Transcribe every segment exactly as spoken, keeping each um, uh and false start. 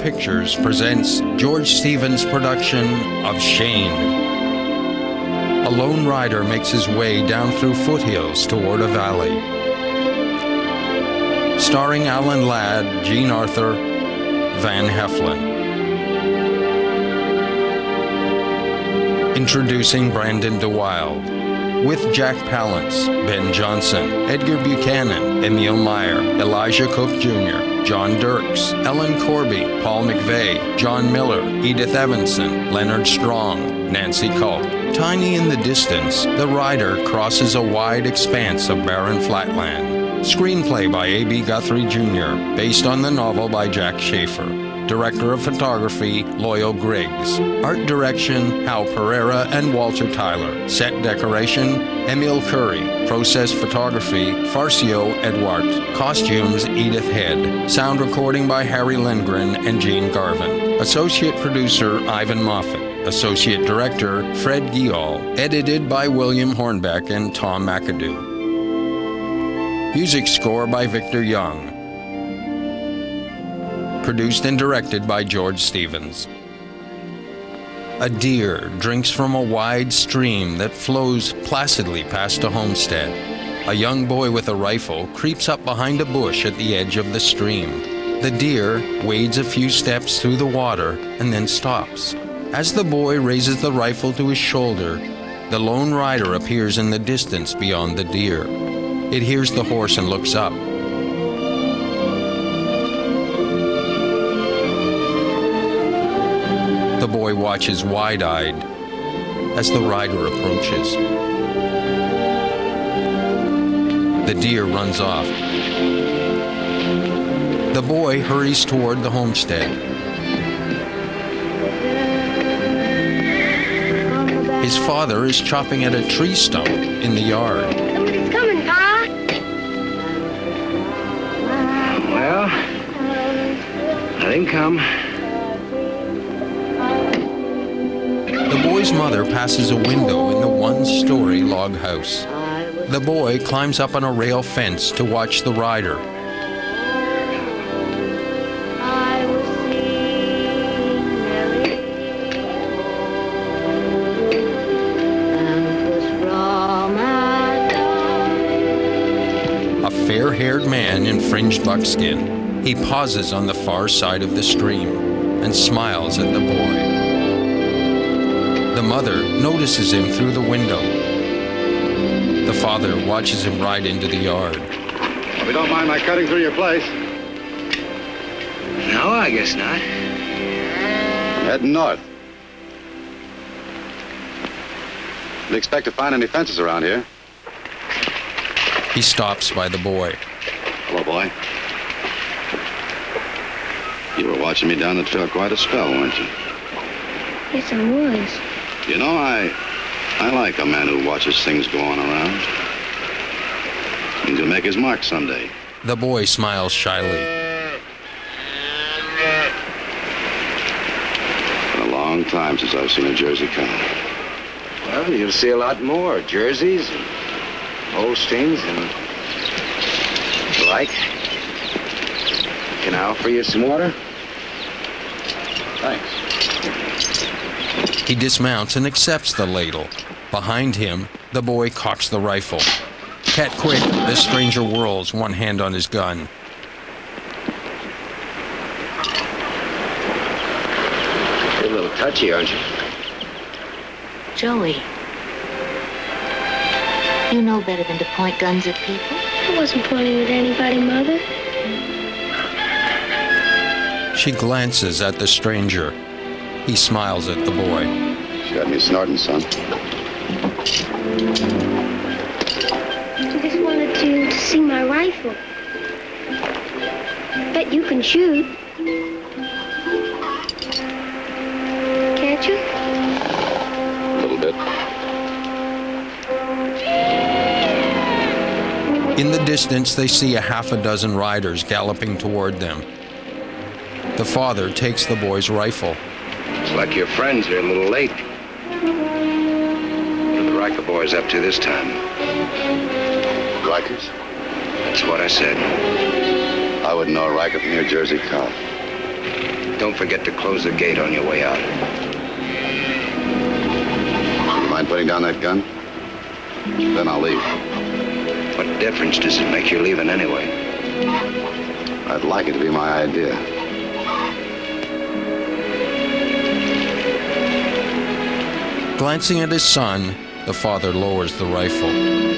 Pictures presents George Stevens' production of Shane. A lone rider makes his way down through foothills toward a valley. Starring Alan Ladd, Jean Arthur, Van Heflin. Introducing Brandon DeWilde. With Jack Palance, Ben Johnson, Edgar Buchanan, Emil Meyer, Elijah Cook Junior, John Dirks, Ellen Corby, Paul McVeigh, John Miller, Edith Evanson, Leonard Strong, Nancy Culp. Tiny in the distance, the rider crosses a wide expanse of barren flatland. Screenplay by A B Guthrie Junior, based on the novel by Jack Schaefer. Director of Photography, Loyal Griggs. Art Direction, Hal Pereira and Walter Tyler. Set Decoration, Emil Curry. Process Photography, Farcio Edward. Costumes, Edith Head. Sound recording by Harry Lindgren and Gene Garvin. Associate Producer, Ivan Moffat. Associate Director, Fred Guiol. Edited by William Hornbeck and Tom McAdoo. Music score by Victor Young. Produced and directed by George Stevens. A deer drinks from a wide stream that flows placidly past a homestead. A young boy with a rifle creeps up behind a bush at the edge of the stream. The deer wades a few steps through the water and then stops. As the boy raises the rifle to his shoulder, the lone rider appears in the distance beyond the deer. It hears the horse and looks up. The boy watches wide-eyed as the rider approaches. The deer runs off. The boy hurries toward the homestead. His father is chopping at a tree stump in the yard. Somebody's coming, Pa. Well, let him come. The boy's mother passes a window in the one-story log house. The boy climbs up on a rail fence to watch the rider. A fair-haired man in fringed buckskin. He pauses on the far side of the stream and smiles at the boy. The mother notices him through the window. The father watches him ride into the yard. We don't mind my cutting through your place. No, I guess not. Heading north. Do you expect to find any fences around here? He stops by the boy. Hello, boy. You were watching me down the trail quite a spell, weren't you? Yes, I was. You know, I I like a man who watches things go on around. Means he'll make his mark someday. The boy smiles shyly. Been a long time since I've seen a Jersey cow. Well, you'll see a lot more. Jerseys and Holsteins and the like. Can I offer you some water? Thanks. He dismounts and accepts the ladle. Behind him, the boy cocks the rifle. Cat quick, the stranger whirls, one hand on his gun. You're a little touchy, aren't you? Joey, you know better than to point guns at people. I wasn't pointing at anybody, Mother. She glances at the stranger. He smiles at the boy. You got me snorting, son. I just wanted you to see my rifle. Bet you can shoot. Can't you? A little bit. In the distance, they see a half a dozen riders galloping toward them. The father takes the boy's rifle. Looks like your friends are a little late. What are the Riker boys up to this time? Rikers? That's what I said. I wouldn't know a Riker from your Jersey cow. Don't forget to close the gate on your way out. You mind putting down that gun? Then I'll leave. What difference does it make you leaving anyway? I'd like it to be my idea. Glancing at his son, the father lowers the rifle.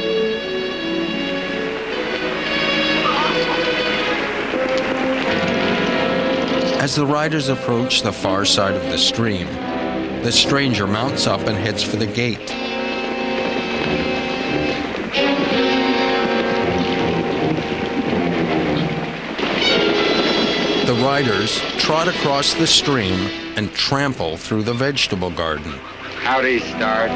As the riders approach the far side of the stream, the stranger mounts up and heads for the gate. The riders trot across the stream and trample through the vegetable garden. Howdy, Start.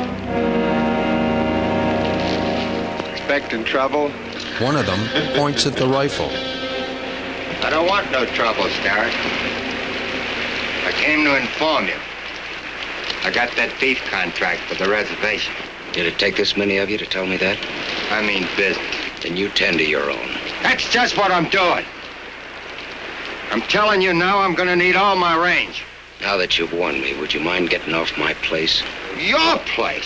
Expecting trouble? One of them points at the rifle. I don't want no trouble, Start. I came to inform you. I got that beef contract for the reservation. Did it take this many of you to tell me that? I mean business. Then you tend to your own. That's just what I'm doing. I'm telling you now, I'm gonna need all my range. Now that you've warned me, would you mind getting off my place? Your place?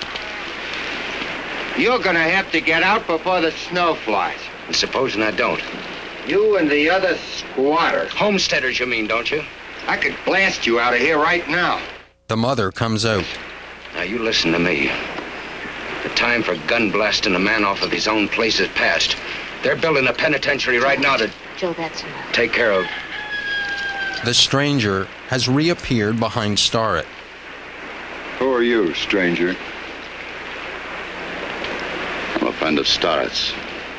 You're gonna have to get out before the snow flies. And supposing I don't? You and the other squatters. Homesteaders, you mean, don't you? I could blast you out of here right now. The mother comes out. Now, you listen to me. The time for gun blasting a man off of his own place is past. They're building a penitentiary right now to... Joe, that's enough. Take care of... The stranger has reappeared behind Starrett. Who are you, stranger? I'm a friend of Starrett's.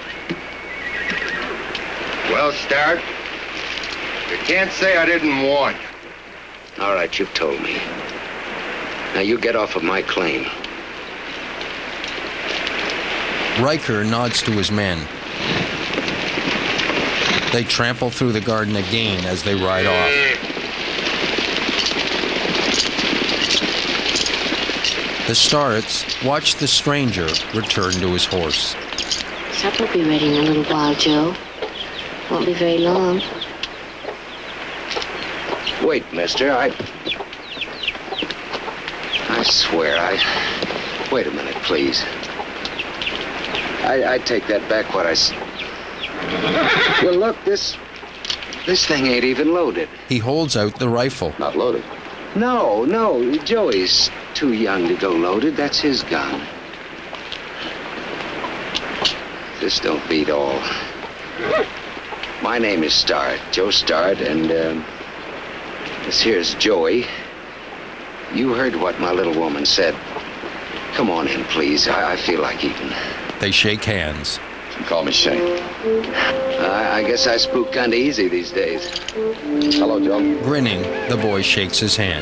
Well, Starrett, you can't say I didn't warn you. All right, you've told me. Now you get off of my claim. Riker nods to his men. They trample through the garden again as they ride off. The Starretts watch the stranger return to his horse. Supper will be ready in a little while, Joe. Won't be very long. Wait, mister, I... I swear, I... Wait a minute, please. I, I take that back what I... s- Well, look, this... This thing ain't even loaded. He holds out the rifle. Not loaded. No, no, Joey's too young to go loaded. That's his gun. This don't beat all. My name is Starrett, Joe Starrett, and um, this here's Joey. You heard what my little woman said. Come on in, please. I, I feel like eating. They shake hands. You call me Shane. I, I guess I spook kind of easy these days. Hello, Joe. Grinning, the boy shakes his hand.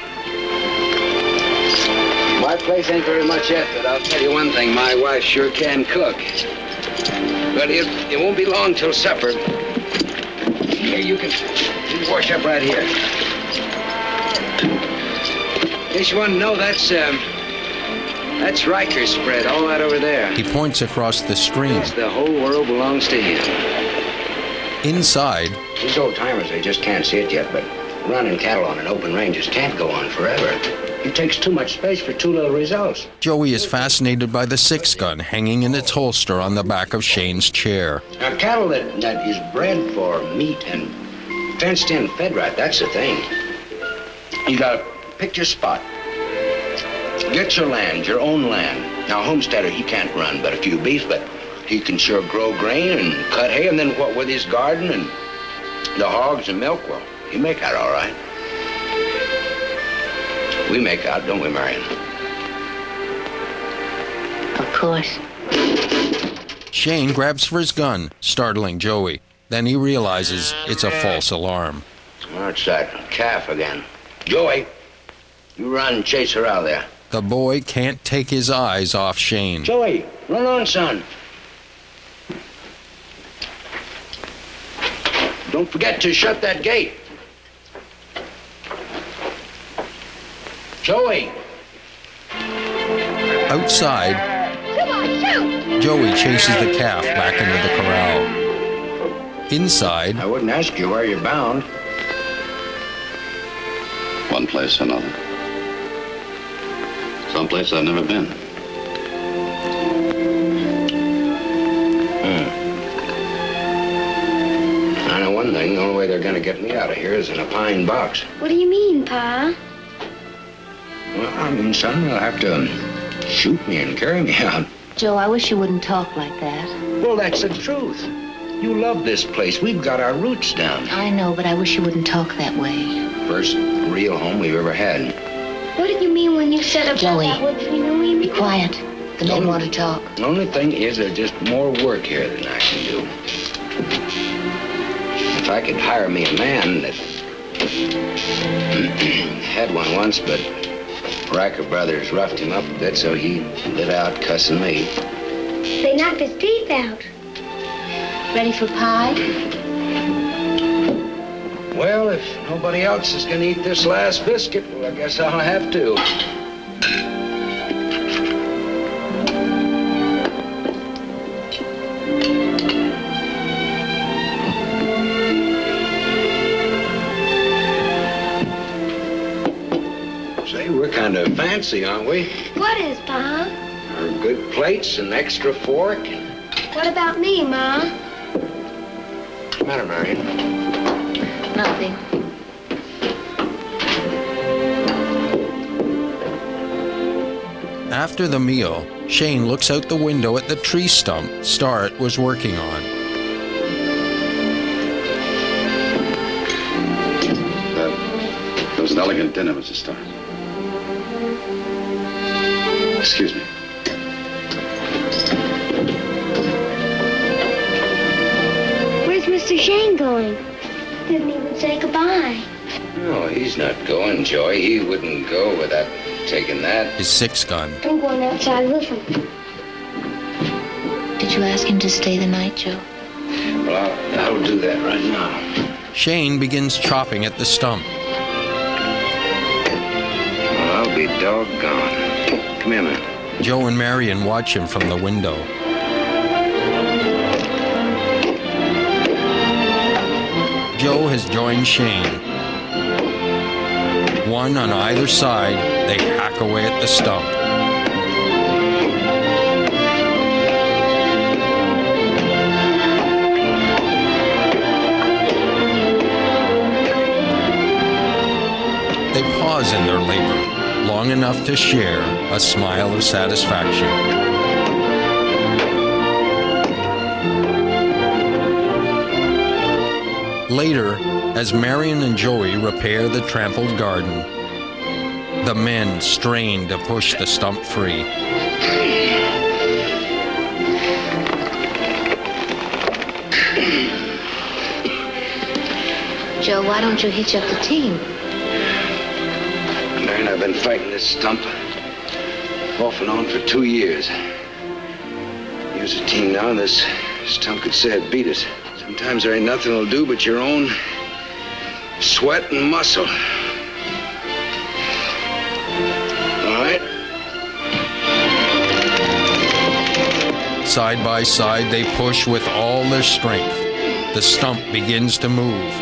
My place ain't very much yet, but I'll tell you one thing. My wife sure can cook. But it, it won't be long till supper. Here, you can, you can wash up right here. In case you want to know, that's, um, that's Riker's spread, all that over there. He points across the stream. Yes, the whole world belongs to him. Inside, These old-timers, they just can't see it yet, but running cattle on an open range just can't go on forever. It takes too much space for too little results. Joey is fascinated by the six-gun hanging in its holster on the back of Shane's chair. Now, cattle that, that is bred for meat and fenced in, fed right, that's the thing. You gotta pick your spot. Get your land, your own land. Now, homesteader, he can't run but a few beef, but he can sure grow grain and cut hay, and then what with his garden and the hogs and milk, well, he make out all right. We make out, don't we, Marion? Of course. Shane grabs for his gun, startling Joey. Then he realizes it's a false alarm. What's that? Calf again. Joey, you run and chase her out there. The boy can't take his eyes off Shane. Joey, run on, son. Don't forget to shut that gate. Joey. Outside, Come on, shoot! Joey chases the calf back into the corral. Inside, I wouldn't ask you where you're bound. One place or another. Someplace I've never been. Hmm. I know one thing. The only way they're going to get me out of here is in a pine box. What do you mean, Pa? Well, I mean, son, they'll have to shoot me and carry me out. Joe, I wish you wouldn't talk like that. Well, that's the truth. You love this place. We've got our roots down. I know, but I wish you wouldn't talk that way. First real home we've ever had. What did you mean when you said about Joey, that wood tree knowing me? Be quiet. The men want to talk. The only thing is there's just more work here than I can do. If I could hire me a man that had one once, but Riker Brothers roughed him up a bit, so he lit out cussing me. They knocked his teeth out. Ready for pie? Well, if nobody else is going to eat this last biscuit, well, I guess I'll have to. Say, we're kind of fancy, aren't we? What is, Pa? Our good plates and extra fork. What about me, Ma? What's the matter, Marion? Nothing. After the meal, Shane looks out the window at the tree stump Starrett was working on. That, that was an elegant dinner, Mister Starr. Excuse me. Where's Mister Shane going? Didn't even say goodbye. No, he's not going, Joey. He wouldn't go without taking that. His six gun. I'm going outside with him. Did you ask him to stay the night, Joe? Well, I'll, I'll do that right now. Shane begins chopping at the stump. Well, I'll be doggone. Come here, man. Joe and Marion watch him from the window. Joe has joined Shane. One on either side, they hack away at the stump. They pause in their labor, long enough to share a smile of satisfaction. Later, as Marion and Joey repair the trampled garden, the men strain to push the stump free. Joe, why don't you hitch up the team? Marion, I've been fighting this stump off and on for two years. Here's a team now, and this stump could say it beat us. Sometimes there ain't nothing will do but your own sweat and muscle. All right? Side by side, they push with all their strength. The stump begins to move.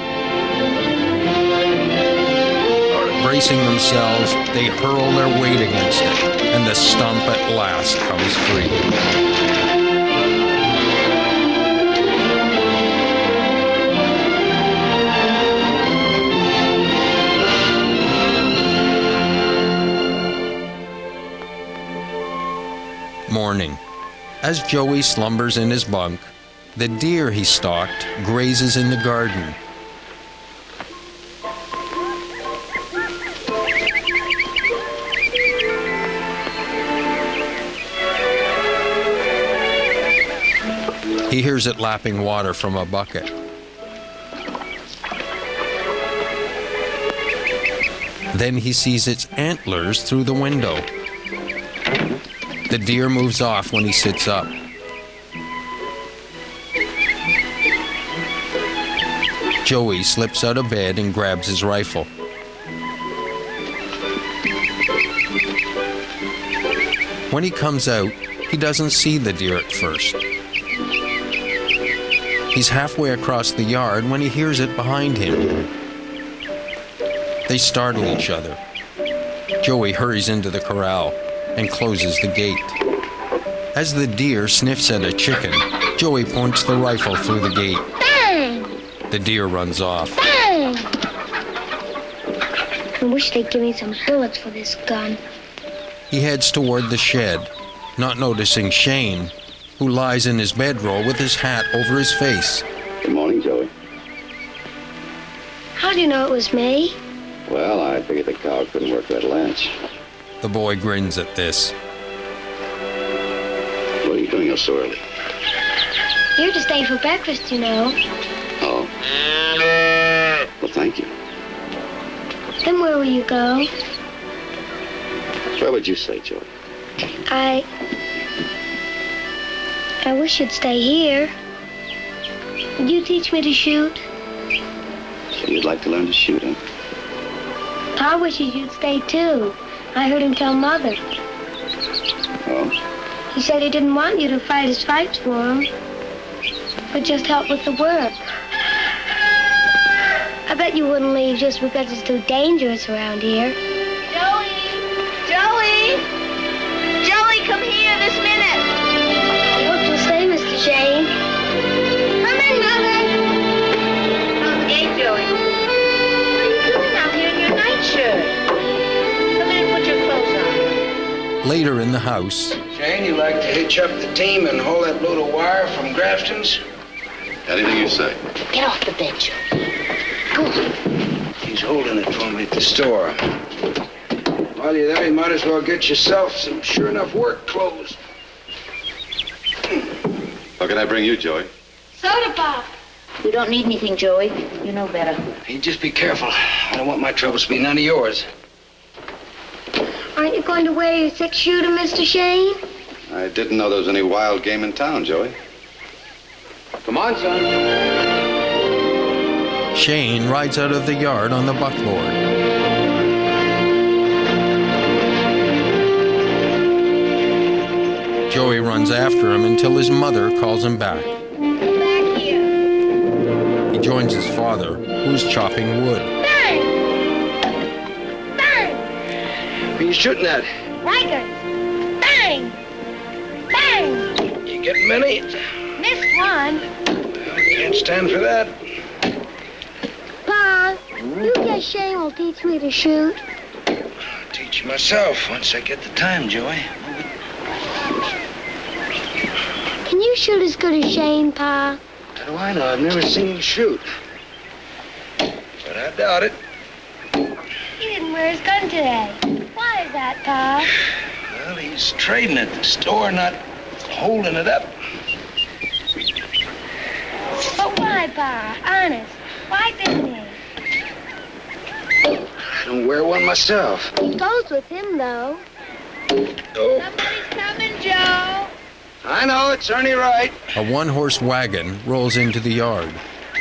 Bracing themselves, they hurl their weight against it, and the stump at last comes free. Morning. As Joey slumbers in his bunk, the deer he stalked grazes in the garden. He hears it lapping water from a bucket. Then he sees its antlers through the window. The deer moves off when he sits up. Joey slips out of bed and grabs his rifle. When he comes out, he doesn't see the deer at first. He's halfway across the yard when he hears it behind him. They startle each other. Joey hurries into the corral and closes the gate. As the deer sniffs at a chicken, Joey points the rifle through the gate. Bang! The deer runs off. Bang! I wish they'd give me some bullets for this gun. He heads toward the shed, not noticing Shane, who lies in his bedroll with his hat over his face. Good morning, Joey. How do you know it was me? Well, I figured the cow couldn't work that latch. The boy grins at this. What are you doing up so early? You're to stay for breakfast, you know. Oh. Well, thank you. Then where will you go? Where would you say, Joey? I... I wish you'd stay here. Would you teach me to shoot? So you'd like to learn to shoot, huh? Pa wishes you'd stay too. I heard him tell Mother. Oh? He said he didn't want you to fight his fights for him, but just help with the work. I bet you wouldn't leave just because it's too dangerous around here. Joey! Joey! Joey, come here this minute! I hope you'll stay, Mister Shane. Come in, Mother. How's the gate, Joey? What are you doing out here in your nightshirt? Come in and put your clothes on. Later in the house, Shane, you like to hitch up the team and haul that load of wire from Grafton's? Anything you say. Get off the bed, Joe. Go on. He's holding it for me at the store. While you're there, you might as well get yourself some sure enough work clothes. What can I bring you, Joey? Soda pop. We don't need anything, Joey. You know better. Hey, just be careful. I don't want my troubles to be none of yours. Aren't you going to wear your six-shooter, Mister Shane? I didn't know there was any wild game in town, Joey. Come on, son. Shane rides out of the yard on the buckboard. Joey runs after him until his mother calls him back. Come back here. He joins his father, who's chopping wood. Bang! Bang! Who are you shooting at? Rikers! Bang! Bang! You get many? Missed one. Well, can't stand for that. Pa, you guess Shane will teach me to shoot? I'll teach myself once I get the time, Joey. Can you shoot as good as Shane, Pa? How do I know? I've never seen him shoot. But I doubt it. He didn't wear his gun today. Why is that, Pa? Well, he's trading at the store, not holding it up. But why, Pa? Honest. Why didn't he? I don't wear one myself. He goes with him, though. Oh, Somebody's coming, Joe. I know, it's Ernie Wright. A one-horse wagon rolls into the yard.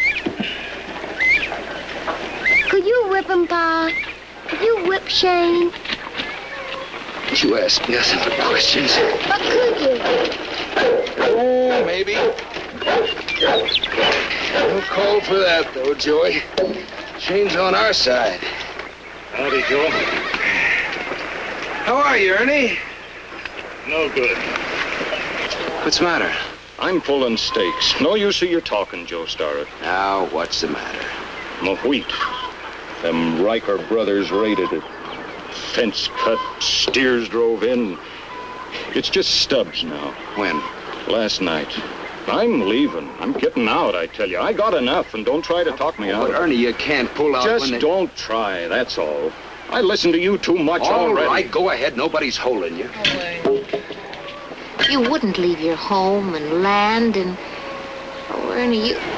Could you whip him, Pa? Could you whip Shane? You ask nothing but questions. But could you? Oh, maybe. No call for that, though, Joey. Shane's on our side. Howdy, Joe. How are you, Ernie? No good. What's the matter? I'm pulling stakes. No use of your talking, Joe Starrett. Now, what's the matter? My wheat. Them Riker brothers raided it. Fence cut, steers drove in. It's just stubs now. When? Last night. I'm leaving. I'm getting out, I tell you. I got enough, and don't try to talk me out. But, Ernie, you can't pull out Just when they... don't try, that's all. I listen to you too much All already. All right, go ahead. Nobody's holding you. You wouldn't leave your home and land and... Oh, Ernie, you...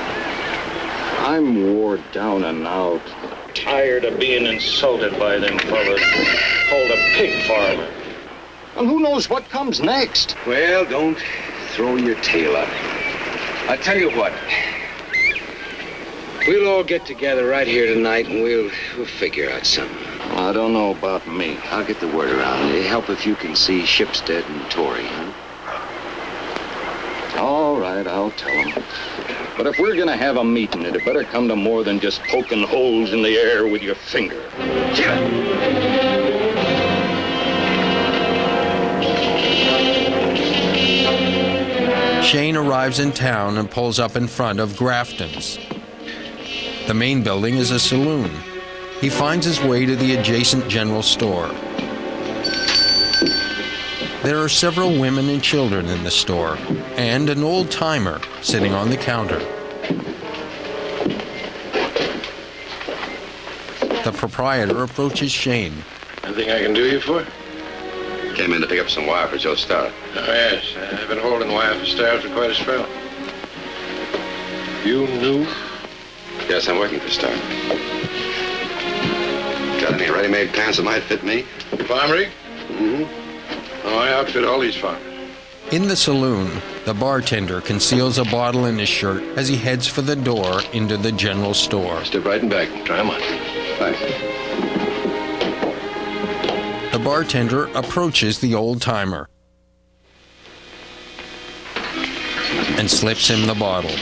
I'm wore down and out. Tired of being insulted by them fellas. Called a pig farmer. And who knows what comes next? Well, don't throw your tail up. I'll tell you what. We'll all get together right here tonight and we'll, we'll figure out something. I don't know about me. I'll get the word around. It'll help if you can see Shipstead and Torrey, huh? All right, I'll tell them. But if we're gonna have a meeting, it better come to more than just poking holes in the air with your finger. Shane arrives in town and pulls up in front of Grafton's. The main building is a saloon. He finds his way to the adjacent general store. There are several women and children in the store, and an old-timer sitting on the counter. The proprietor approaches Shane. Anything I can do you for? Came in to pick up some wire for Joe Starr. Oh, yes. I've been holding wire for Starr for quite a spell. You knew? Yes, I'm working for Starr. Got any ready-made pants that might fit me? Farm rig? Mm-hmm. Oh, I outfit all these farmers. In the saloon, the bartender conceals a bottle in his shirt as he heads for the door into the general store. Step right in back and try 'em on. Thanks. The bartender approaches the old-timer and slips him the bottle.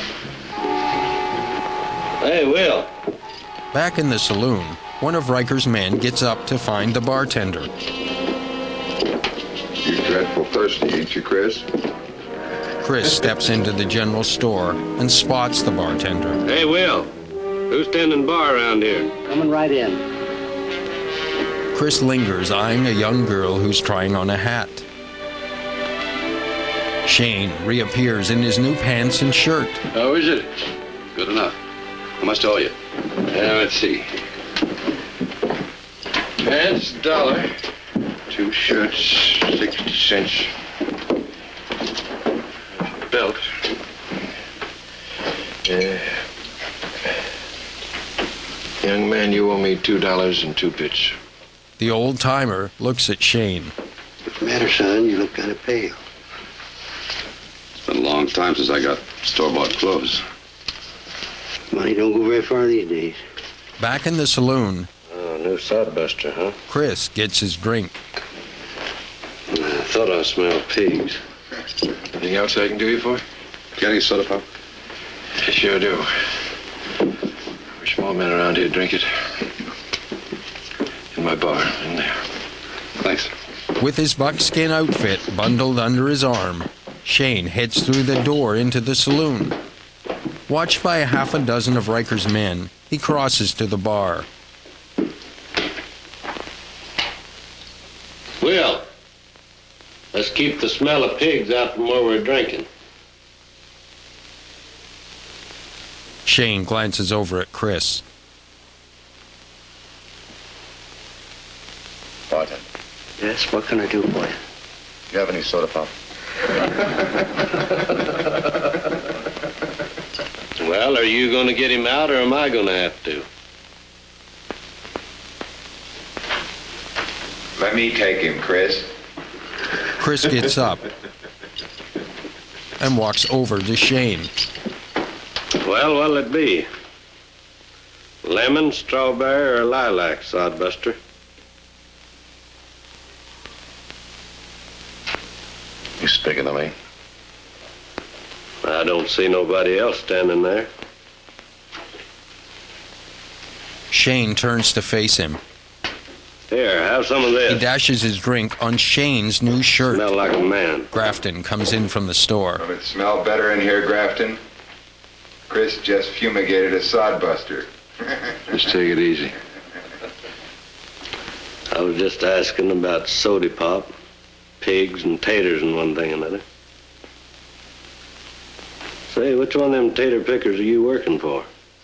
Hey, Will. Back in the saloon, one of Riker's men gets up to find the bartender. You're dreadful thirsty, ain't you, Chris? Chris steps into the general store and spots the bartender. Hey, Will. Who's tending bar around here? Coming right in. Chris lingers, eyeing a young girl who's trying on a hat. Shane reappears in his new pants and shirt. How is it? Good enough. How much to owe you? Yeah, let's see. Pants, dollar. Two shirts, sixty cents. Belt. Yeah. Young man, you owe me two dollars and two bits. The old-timer looks at Shane. What's the matter, son? You look kind of pale. It's been a long time since I got store-bought clothes. Money don't go very far these days. Back in the saloon, Oh, new sodbuster, huh? Chris gets his drink. I thought I smelled pigs. Anything else I can do you for? Got any soda pop? I sure do. Wish more men around here drink it. In my bar, in there. Thanks. With his buckskin outfit bundled under his arm, Shane heads through the door into the saloon. Watched by a half a dozen of Riker's men, he crosses to the bar. Will, let's keep the smell of pigs out from where we're drinking. Shane glances over at Chris. Bartender. Yes, what can I do for you? Do you have any soda pop? Well, are you going to get him out, or am I going to have to? Let me take him, Chris. Chris gets up and walks over to Shane. Well, what'll it be? Lemon, strawberry, or lilac, sodbuster? You speaking to me? I don't see nobody else standing there. Shane turns to face him. Here, have some of this. He dashes his drink on Shane's new shirt. Smell like a man. Grafton comes in from the store. Will it smell better in here, Grafton? Chris just fumigated a sodbuster. Just take it easy. I was just asking about soda pop, pigs and taters and one thing another. Say, which one of them tater pickers are you working for?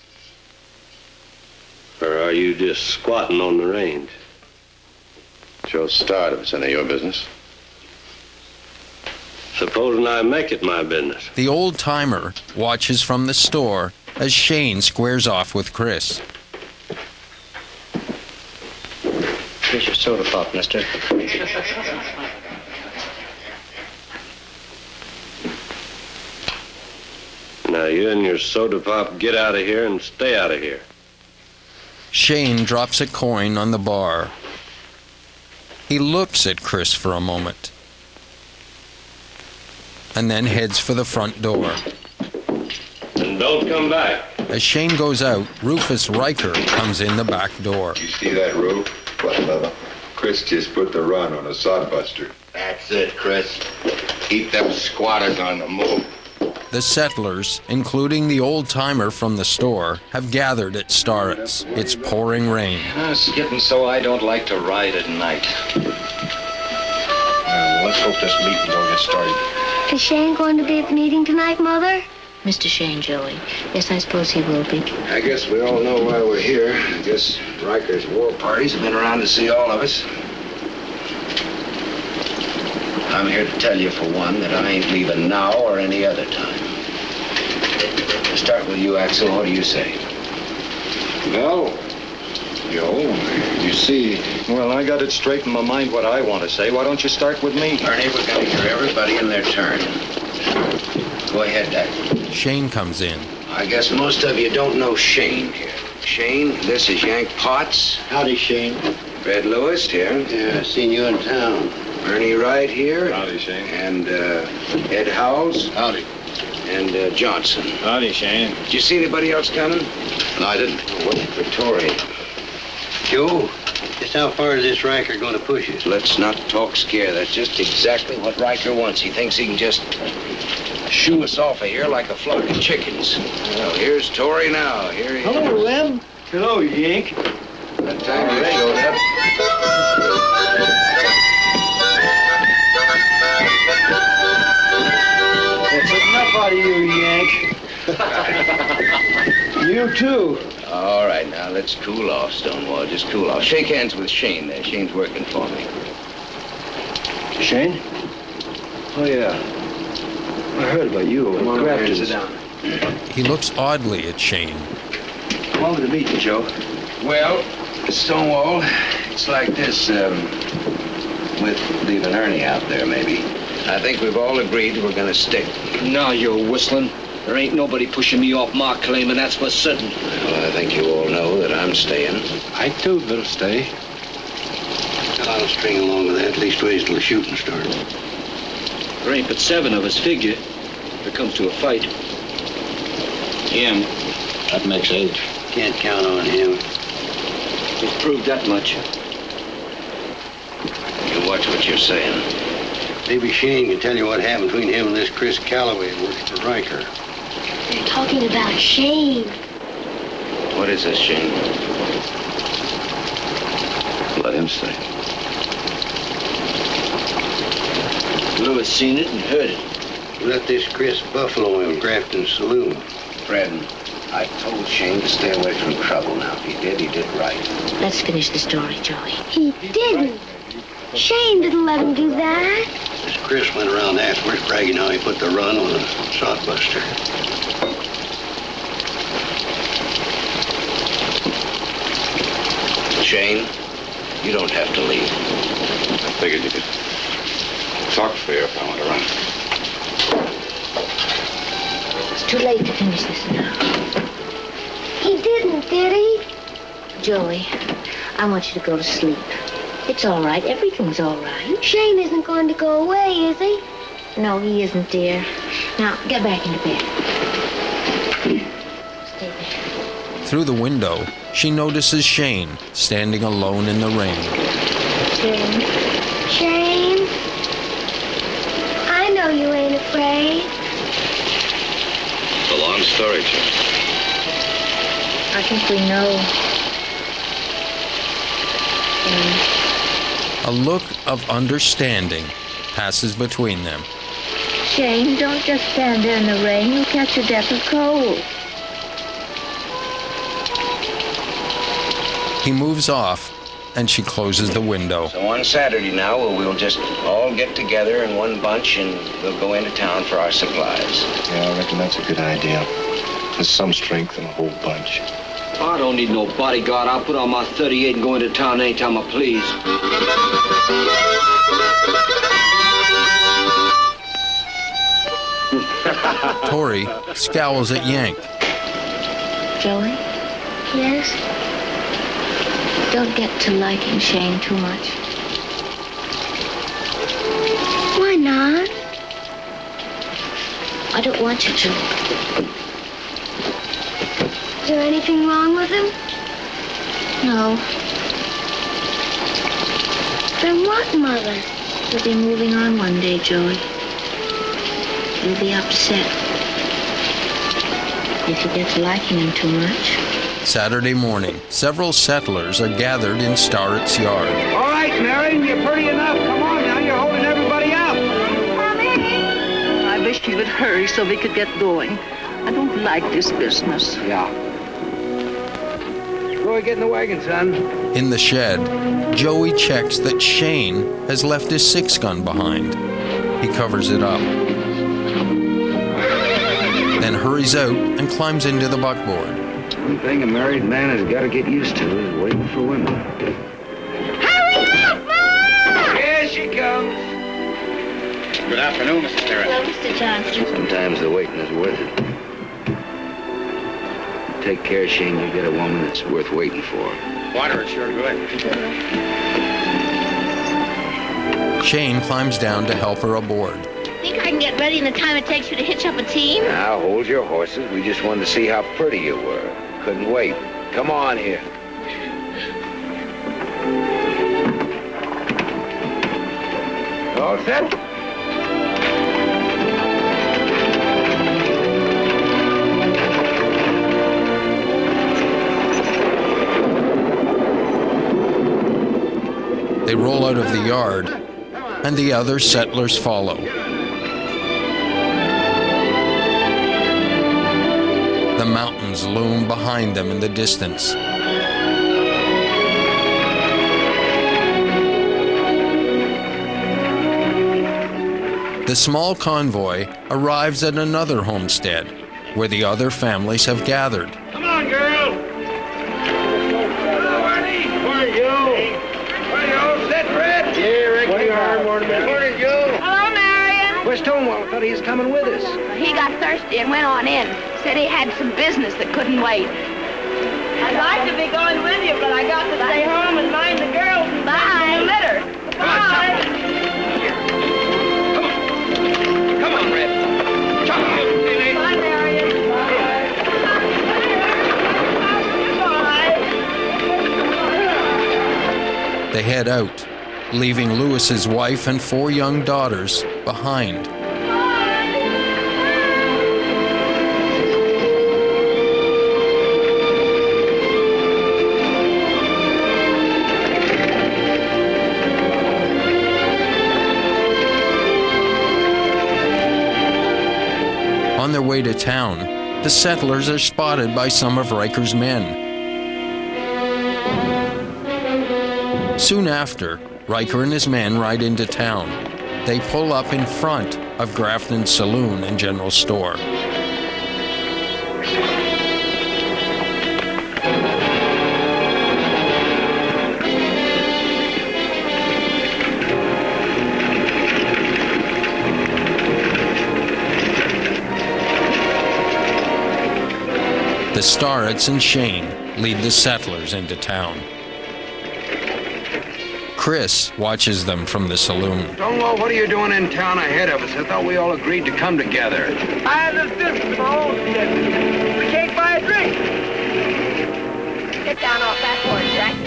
Or are you just squatting on the range? Joe Starr, if it's any of your business. Supposing I make it my business. The old-timer watches from the store as Shane squares off with Chris. Here's your soda pop, mister. Now, you and your soda pop get out of here and stay out of here. Shane drops a coin on the bar. He looks at Chris for a moment and then heads for the front door. And And don't come back. As Shane goes out, Rufus Riker comes in the back door. You see that roof? What, Bubba? Chris just put the run on a sodbuster. That's it, Chris. Keep them squatters on the move. The settlers, including the old-timer from the store, have gathered at Starrett's. It's pouring rain. Uh, it's getting so I don't like to ride at night. Well, let's hope this meeting don't get started. Is Shane going to be at the meeting tonight, Mother? Mister Shane, Joey. Yes, I suppose he will be. I guess we all know why we're here. I guess Riker's war parties have been around to see all of us. I'm here to tell you, for one, that I ain't leaving now or any other time. To start with you, Axel, what do you say? Well, Joe, you see... Well, I got it straight in my mind what I want to say. Why don't you start with me? Ernie, we're going to hear everybody in their turn. Go ahead, Dad. Shane comes in. I guess most of you don't know Shane here. Shane, this is Yank Potts. Howdy, Shane. Fred Lewis here. Yeah, seen you in town. Ernie Wright here. Howdy, Shane. And uh, Ed Howells. Howdy. And uh, Johnson. Howdy, Shane. Did you see anybody else coming? No, I didn't. Wait for Tori. Joe, just how far is this Riker going to push us? Let's not talk scare. That's just exactly what Riker wants. He thinks he can just shoo us off of here like a flock of chickens. Well, here's Tori now. Here he Hello, is. Lem. Hello, Yank. That time you showed up. That's enough out of you, Yank. You too. All right, now let's cool off, Stonewall. Just cool off. Shake hands with Shane there. Shane's working for me. Shane? Oh, yeah. I heard about you. Come on, man, sit down. He looks oddly at Shane. Come on to the meeting, Joe. Well, Stonewall, it's like this, um, with leaving Ernie out there, maybe. I think we've all agreed we're gonna stick. Now you're whistling. There ain't nobody pushing me off my claim, and that's for certain. Well, I think you all know that I'm staying. I too will stay. I'll string along with that. At least wait till the shooting starts. There ain't but seven of us, figure, if it comes to a fight. Him. That makes eight. Can't count on him. He's proved that much. You watch what you're saying. Maybe Shane can tell you what happened between him and this Chris Calloway who works for Riker. They're talking about Shane. What is this, Shane? Let him say. Lewis seen it and heard it. We let this Chris Buffalo in Grafton's saloon. Fred, I told Shane to stay away from trouble now. If he did, he did right. Let's finish the story, Joey. He didn't. Shane didn't let him do that. This Chris went around afterwards bragging how he put the run on a sodbuster. Shane, you don't have to leave. I figured you could talk fair if I want to run. It's too late to finish this now. He didn't, did he? Joey, I want you to go to sleep. It's all right. Everything's all right. Shane isn't going to go away, is he? No, he isn't, dear. Now, get back into bed. Stay there. Through the window, she notices Shane standing alone in the rain. Shane. Shane. I know you ain't afraid. It's a long story, Jim. I think we know. Shane. A look of understanding passes between them. Shane, don't just stand there in the rain. You'll catch your death of cold. He moves off, and she closes the window. So on Saturday now, we'll just all get together in one bunch and we'll go into town for our supplies. Yeah, I reckon that's a good idea. There's some strength in a whole bunch. I don't need no bodyguard. I'll put on my thirty-eight and go into town anytime I please. Tori scowls at Yank. Joey, Yes? don't get to liking Shane too much. Why not? I don't want you to. Is there anything wrong with him? No. Then what, Mother? He'll be moving on one day, Joey. You'll be upset if you get to liking him too much. Saturday morning, several settlers are gathered in Starrett's yard. All right, Marion, you're pretty enough. Come on now, you're holding everybody up. I wish he would hurry so we could get going. I don't like this business. Yeah. Go get in the wagon, son. In the shed, Joey checks that Shane has left his six-gun behind. He covers it up, then hurries out and climbs into the buckboard. One thing a married man has got to get used to is waiting for women. Hurry up, Mom! Here she comes. Good afternoon, Missus Terry. Hello, Mister Johnson. Sometimes the waiting is worth it. Take care, Shane, you get a woman that's worth waiting for. Water is sure good. Shane climbs down to help her aboard. Think I can get ready in the time it takes you to hitch up a team? Now, hold your horses. We just wanted to see how pretty you were. Couldn't wait. Come on here. All set? They roll out of the yard, and the other settlers follow. The mountains loom behind them in the distance. The small convoy arrives at another homestead, where the other families have gathered. Come on, girl. Hello, Ernie. Where are you? Where are you all set, Fred? Yeah, Rick. Morning, morning, morning, Joe. Hello, Marion. Where's Stonewall? I thought he was coming with us. He got thirsty and went on in. Said he had some business that couldn't wait. I'd like to be going with you, but I got to stay home and mind the girls and bye. The litter. Bye. Come on, Red. Come on. Bye, Marion. Bye. They head out, leaving Lewis's wife and four young daughters behind. On their way to town, the settlers are spotted by some of Riker's men. Soon after, Riker and his men ride into town. They pull up in front of Grafton's saloon and general store. The Starretts and Shane lead the settlers into town. Chris watches them from the saloon. Stonewall, what are you doing in town ahead of us? I thought we all agreed to come together. I have this business my own business. We can't buy a drink. Get down off that horse, Jack.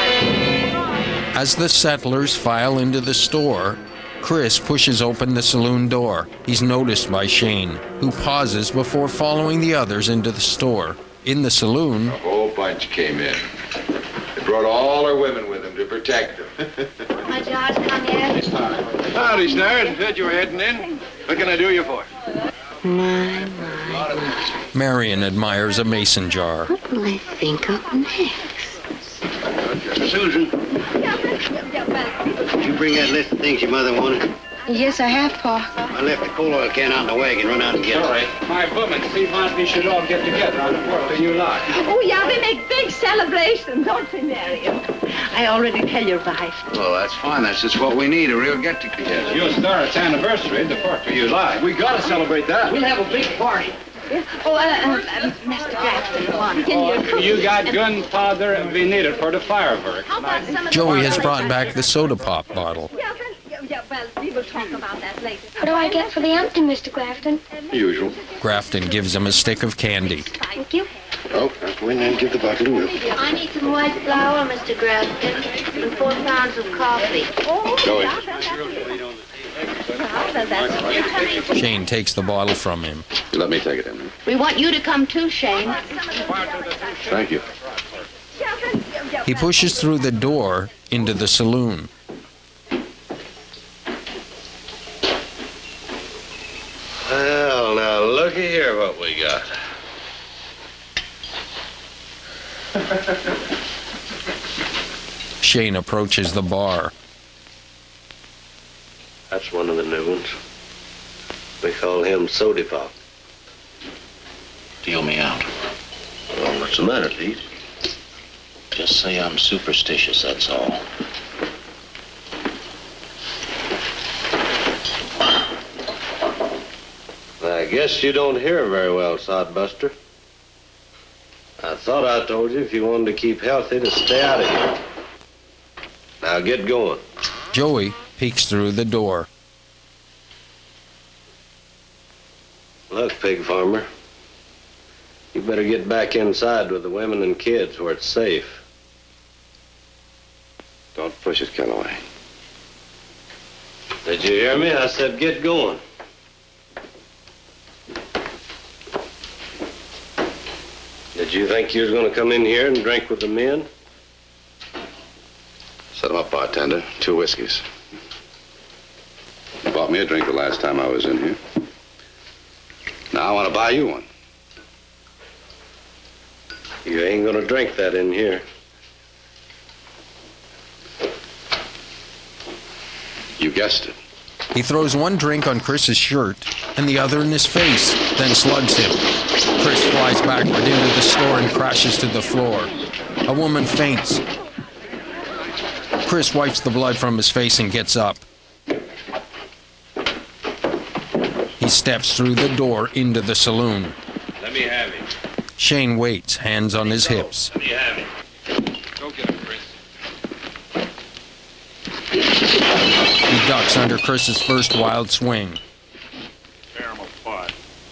As the settlers file into the store, Chris pushes open the saloon door. He's noticed by Shane, who pauses before following the others into the store. In the saloon, A whole bunch came in. They brought all their women with them to protect them. My George come here. Howdy, Starrett. Heard you were heading in. What can I do you for? My, my, my. Marion admires a mason jar. What will I think of next? Susan, did you bring that list of things your mother wanted? Yes, I have, Pa. I left the coal oil can out in the wagon. Run out and get it. All right. My women, Steve Osby should all get together on the fourth of July. Oh, yeah, they make big celebrations, don't they, Marion? I already tell your wife. Well, that's fine. That's just what we need, a real get-together. Yes, your Starrett's anniversary, the fourth of July. We gotta celebrate that. We'll have a big party. Oh, uh, uh, uh, Mister Jackson, want Oh, you got gunpowder we needed for the fireworks. Joey has brought back the soda pop bottle. Yeah, yeah, well, we will talk about that later. What do I get for the empty, Mister Grafton? Usual. Grafton gives him a stick of candy. Thank you. Oh, I'll go in there and give the bottle to Will. I need some white flour, Mister Grafton, and four pounds of coffee. Go in. Shane takes the bottle from him. Let me take it in. We want you to come too, Shane. Thank you. He pushes through the door into the saloon. Well, now looky here what we got. Shane approaches the bar. That's one of the new ones. We call him Sody Pop. Deal me out. Well, what's the matter, Pete? Just say I'm superstitious, that's all. I guess you don't hear very well, Sodbuster. I thought I told you if you wanted to keep healthy to stay out of here. Now get going. Joey peeks through the door. Look, pig farmer, you better get back inside with the women and kids where it's safe. Don't push it, Calloway. Did you hear me? I said get going. Did you think you was going to come in here and drink with the men? Set 'em up, bartender. Two whiskeys. You bought me a drink the last time I was in here. Now I want to buy you one. You ain't going to drink that in here. You guessed it. He throws one drink on Chris's shirt and the other in his face, then slugs him. Chris flies backward into the store and crashes to the floor. A woman faints. Chris wipes the blood from his face and gets up. He steps through the door into the saloon. Let me have him. Shane waits, hands on his hips. Let me have him. Go get him, Chris. He ducks under Chris's first wild swing. Tear him apart.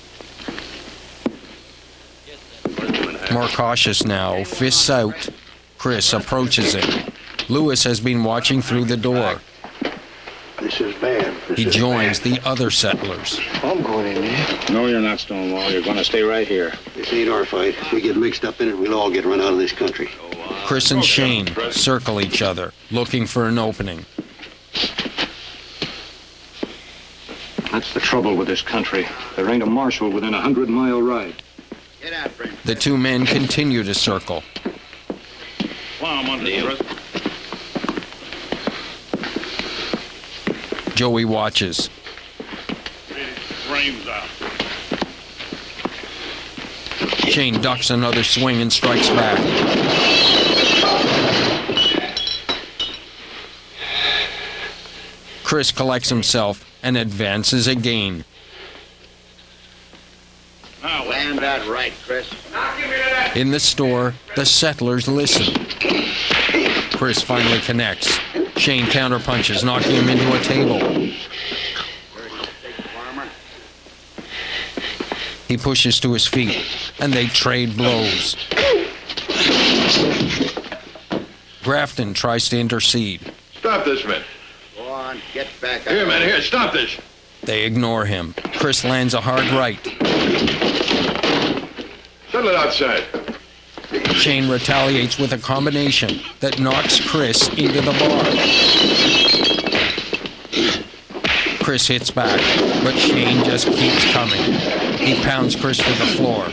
More cautious now, fists out. Chris approaches him. Lewis has been watching through the door. This is bad. This He is joins bad. the other settlers. I'm going in there. No, you're not, Stonewall. You're going to stay right here. This ain't our fight. If we get mixed up in it, we'll all get run out of this country. Chris and Shane circle each other, looking for an opening. That's the trouble with this country. There ain't a marshal within a hundred-mile ride. Get out, Brent. The two men continue to circle. Climb under the Chris. Joey watches. Frames out. Shane ducks another swing and strikes back. Chris collects himself and advances again. Land that right, Chris. In the store, the settlers listen. Chris finally connects. Shane counterpunches, knocking him into a table. He pushes to his feet, and they trade blows. Grafton tries to intercede. Stop this, man. Go on, get back. Here, man, here, stop this. They ignore him. Chris lands a hard right. Settle it outside. Shane retaliates with a combination that knocks Chris into the bar. Chris hits back, but Shane just keeps coming. He pounds Chris to the floor.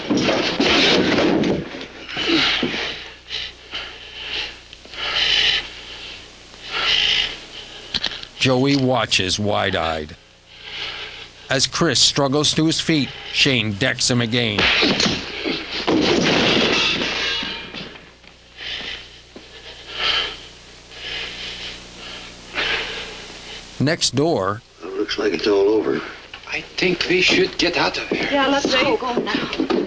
Joey watches wide-eyed. As Chris struggles to his feet, Shane decks him again. Next door... Well, looks like it's all over. I think we should get out of here. Yeah, let's go. Go now.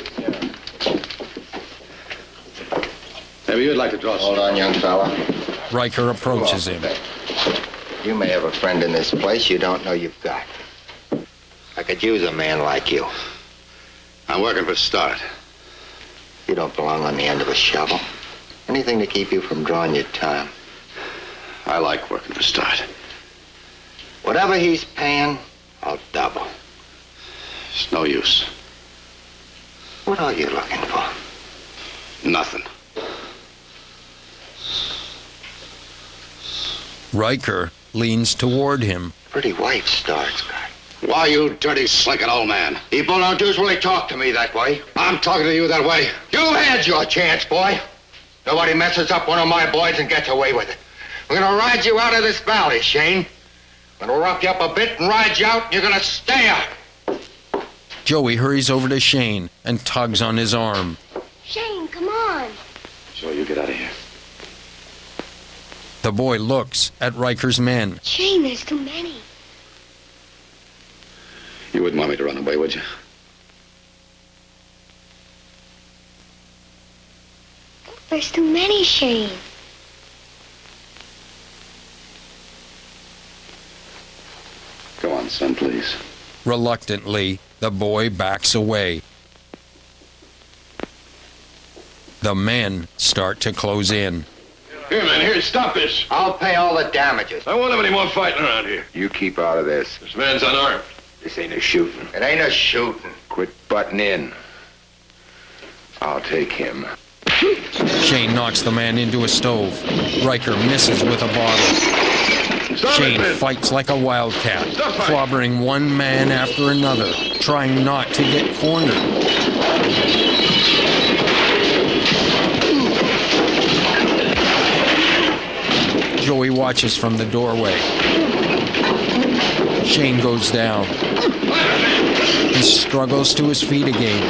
Maybe you'd like to draw Hold on, young fella. Riker approaches him. You may have a friend in this place you don't know you've got. I could use a man like you. I'm working for Start. You don't belong on the end of a shovel. Anything to keep you from drawing your time. I like working for Start. Whatever he's paying, I'll double. It's no use. What are you looking for? Nothing. Riker leans toward him. Pretty white Star's got. Why, you dirty, slinking old man? People don't usually talk to me that way. I'm talking to you that way. You had your chance, boy. Nobody messes up one of my boys and gets away with it. We're gonna ride you out of this valley, Shane. We're gonna rough you up a bit and ride you out, and you're gonna stay out. Joey hurries over to Shane and tugs on his arm. Shane, come on. So you get out of here. The boy looks at Riker's men. Shane, there's too many. You wouldn't want me to run away, would you? There's too many, Shane. Go on, son, please. Reluctantly, the boy backs away. The men start to close in. Here, man, here, stop this. I'll pay all the damages. I won't have any more fighting around here. You keep out of this. This man's unarmed. This ain't a shooting. It ain't a shooting. Quit butting in. I'll take him. Shane knocks the man into a stove. Riker misses with a bottle. Stop Shane it, fights like a wildcat, clobbering one man after another, trying not to get cornered. Joey watches from the doorway. Shane goes down. He struggles to his feet again.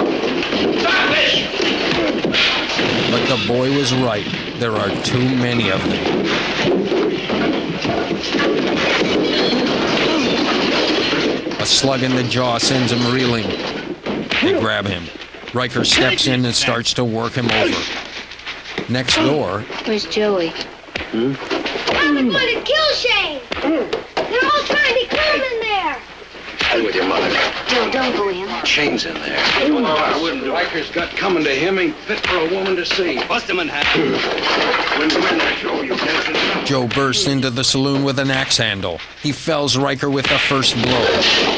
But the boy was right. There are too many of them. A slug in the jaw sends him reeling. They grab him. Riker steps in and starts to work him over. Next door... Where's Joey? Hmm? I'm going to kill Shane. They're all trying to kill him in there. Stay with your mother. Joe, don't go in. Shane's in there. I wouldn't do it. Riker's got coming to him ain't fit for a woman to see. Bust him in half. When you in there, Joe, you can't. Joe bursts into the saloon with an axe handle. He fells Riker with the first blow.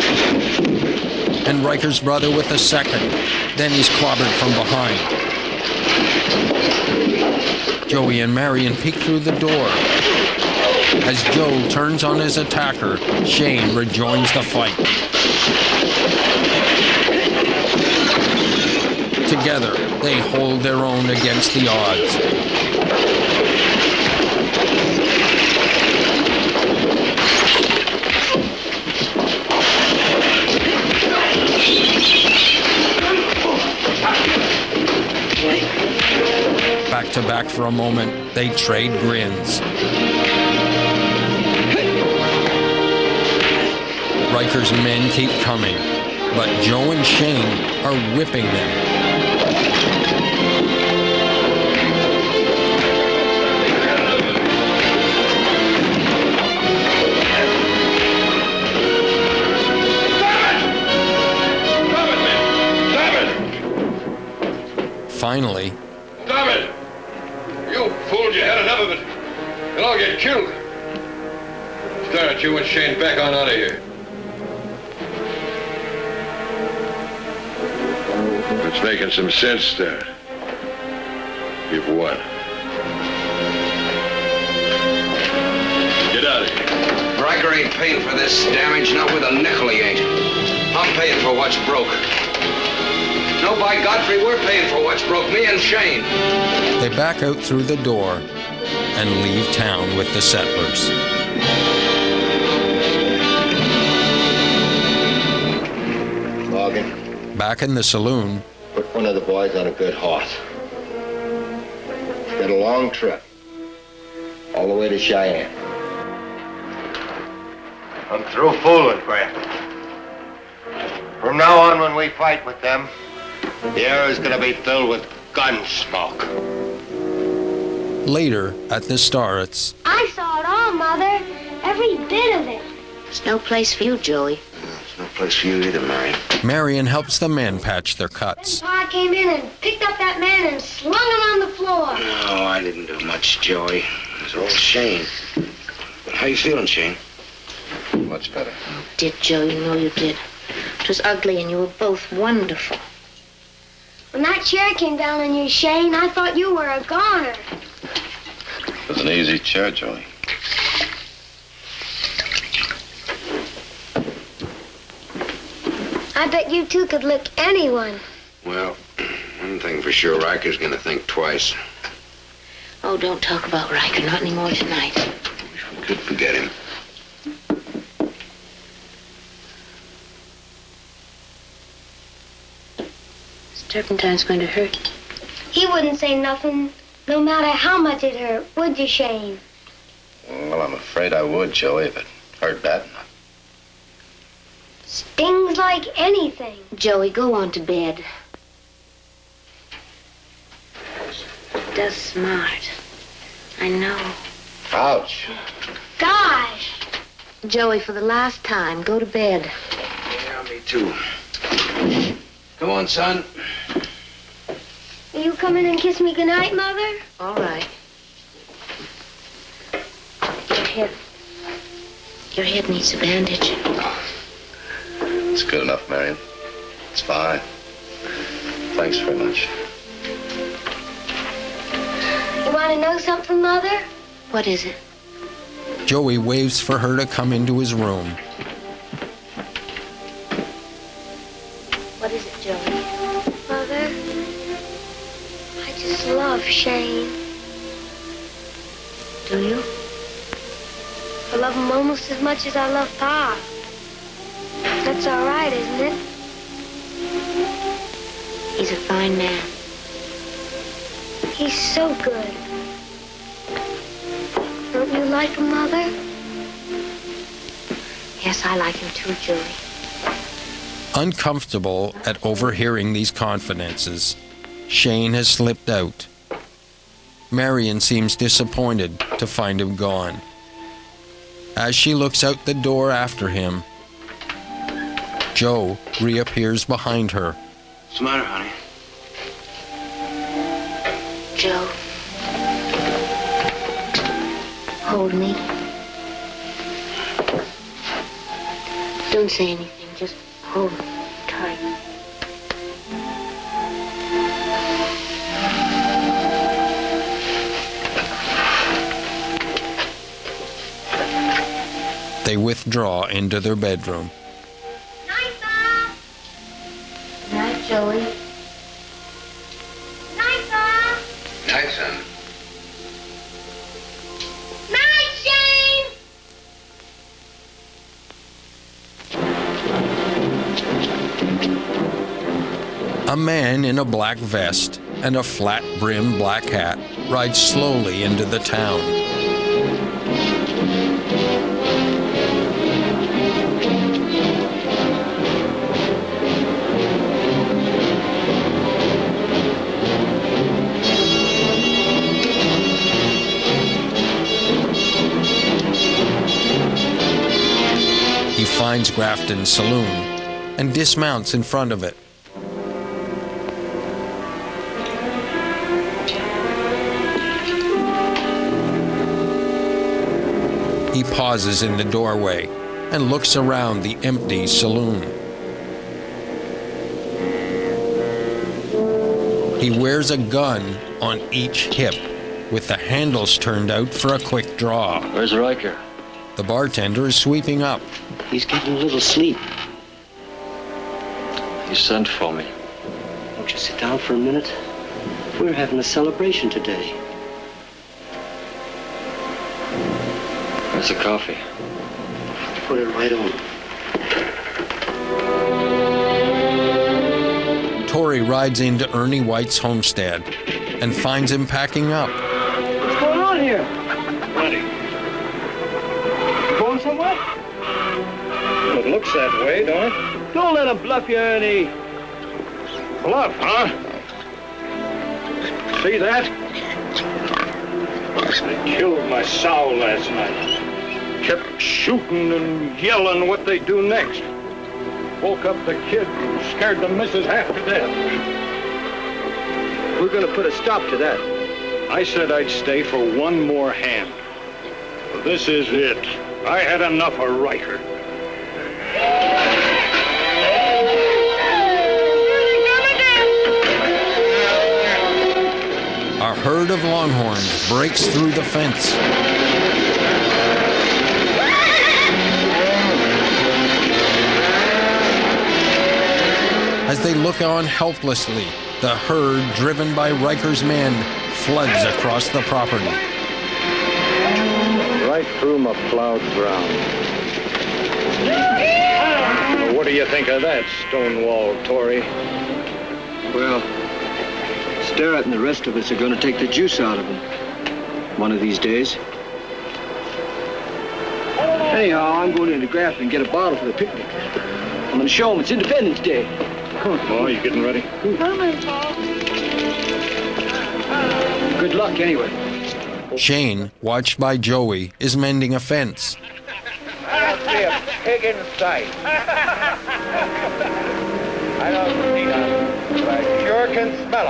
And Riker's brother with the second. Then he's clobbered from behind. Joey and Marion peek through the door. As Joe turns on his attacker, Shane rejoins the fight. Together, they hold their own against the odds. Back to back for a moment, they trade grins. Riker's men keep coming, but Joe and Shane are whipping them. Finally... Stop it! You fooled, you had enough of it. You'll all get killed. Start you and Shane back on out of here. It's making some sense, Start. You've won. Get out of here. Riker ain't paying for this damage, not with a nickel he ain't. I'm paying for what's broke. No, by Godfrey, we're paying for what's broke, me and Shane. They back out through the door and leave town with the settlers. Morgan. Back in the saloon. Put one of the boys on a good horse. It's got a long trip. All the way to Cheyenne. I'm through fooling, Grant. From now on, when we fight with them, the air is going to be filled with gun smoke. Later, at the Starretts. I saw it all, Mother. Every bit of it. There's no place for you, Joey. There's no place for you either, Marion. Marion helps the men patch their cuts. Then Pa came in and picked up that man and slung him on the floor. No, I didn't do much, Joey. It was old Shane. How you feeling, Shane? Much better. You did, Joe. You know you did. It was ugly, and you were both wonderful. When that chair came down on you, Shane, I thought you were a goner. It was an easy chair, Joey. I bet you two could lick anyone. Well, one thing for sure, Riker's gonna think twice. Oh, don't talk about Riker. Not anymore tonight. Wish we could forget him. Turpentine's going to hurt. He wouldn't say nothing, no matter how much it hurt, would you, Shane? Well, I'm afraid I would, Joey, if it hurt bad enough. Stings like anything. Joey, go on to bed. It does smart. I know. Ouch. Gosh. Joey, for the last time, go to bed. Yeah, me too. Come on, son. Will you come in and kiss me goodnight, Mother? All right. Your head... Your head needs a bandage. It's good enough, Marion. It's fine. Thanks very much. You want to know something, Mother? What is it? Joey waves for her to come into his room. What is it, Joey? Mother, I just love Shane. Do you? I love him almost as much as I love Pa. That's all right, isn't it? He's a fine man. He's so good. Don't you like him, Mother? Yes, I like him too, Joey. Uncomfortable at overhearing these confidences, Shane has slipped out. Marion seems disappointed to find him gone. As she looks out the door after him, Joe reappears behind her. What's the matter, honey? Joe. Hold me. Don't say anything, just hold me tight. They withdraw into their bedroom. Night, Pa. Night, Joey. Night, Pa. Night, son. Night, Shane. A man in a black vest and a flat-brimmed black hat rides slowly into the town. He finds Grafton's saloon and dismounts in front of it. He pauses in the doorway and looks around the empty saloon. He wears a gun on each hip, with the handles turned out for a quick draw. Where's Riker? The bartender is sweeping up. He's getting a little sleep. He sent for me. Won't you sit down for a minute? We're having a celebration today. Where's the coffee? Put it right on. Tori rides into Ernie White's homestead and finds him packing up. What's going on here? Plenty. You going somewhere? Well, it looks that way, don't it? Don't let him bluff you, Ernie. Bluff, huh? See that? They killed my sow last night. Kept shooting and yelling what they do next. Woke up the kid and scared the missus half to death. We're gonna put a stop to that. I said I'd stay for one more hand. This is it. I had enough of Riker. A herd of longhorns breaks through the fence. As they look on helplessly, the herd, driven by Riker's men, floods across the property. Right through my plowed ground. Well, what do you think of that, Stonewall Tory? Well, Starrett and the rest of us are going to take the juice out of him one of these days. Anyhow, I'm going into Grafton and get a bottle for the picnic. I'm going to show them it's Independence Day. Come on. Oh, you getting ready? Good luck, anyway. Shane, watched by Joey, is mending a fence. I don't see a pig in sight. I don't see none, but I sure can smell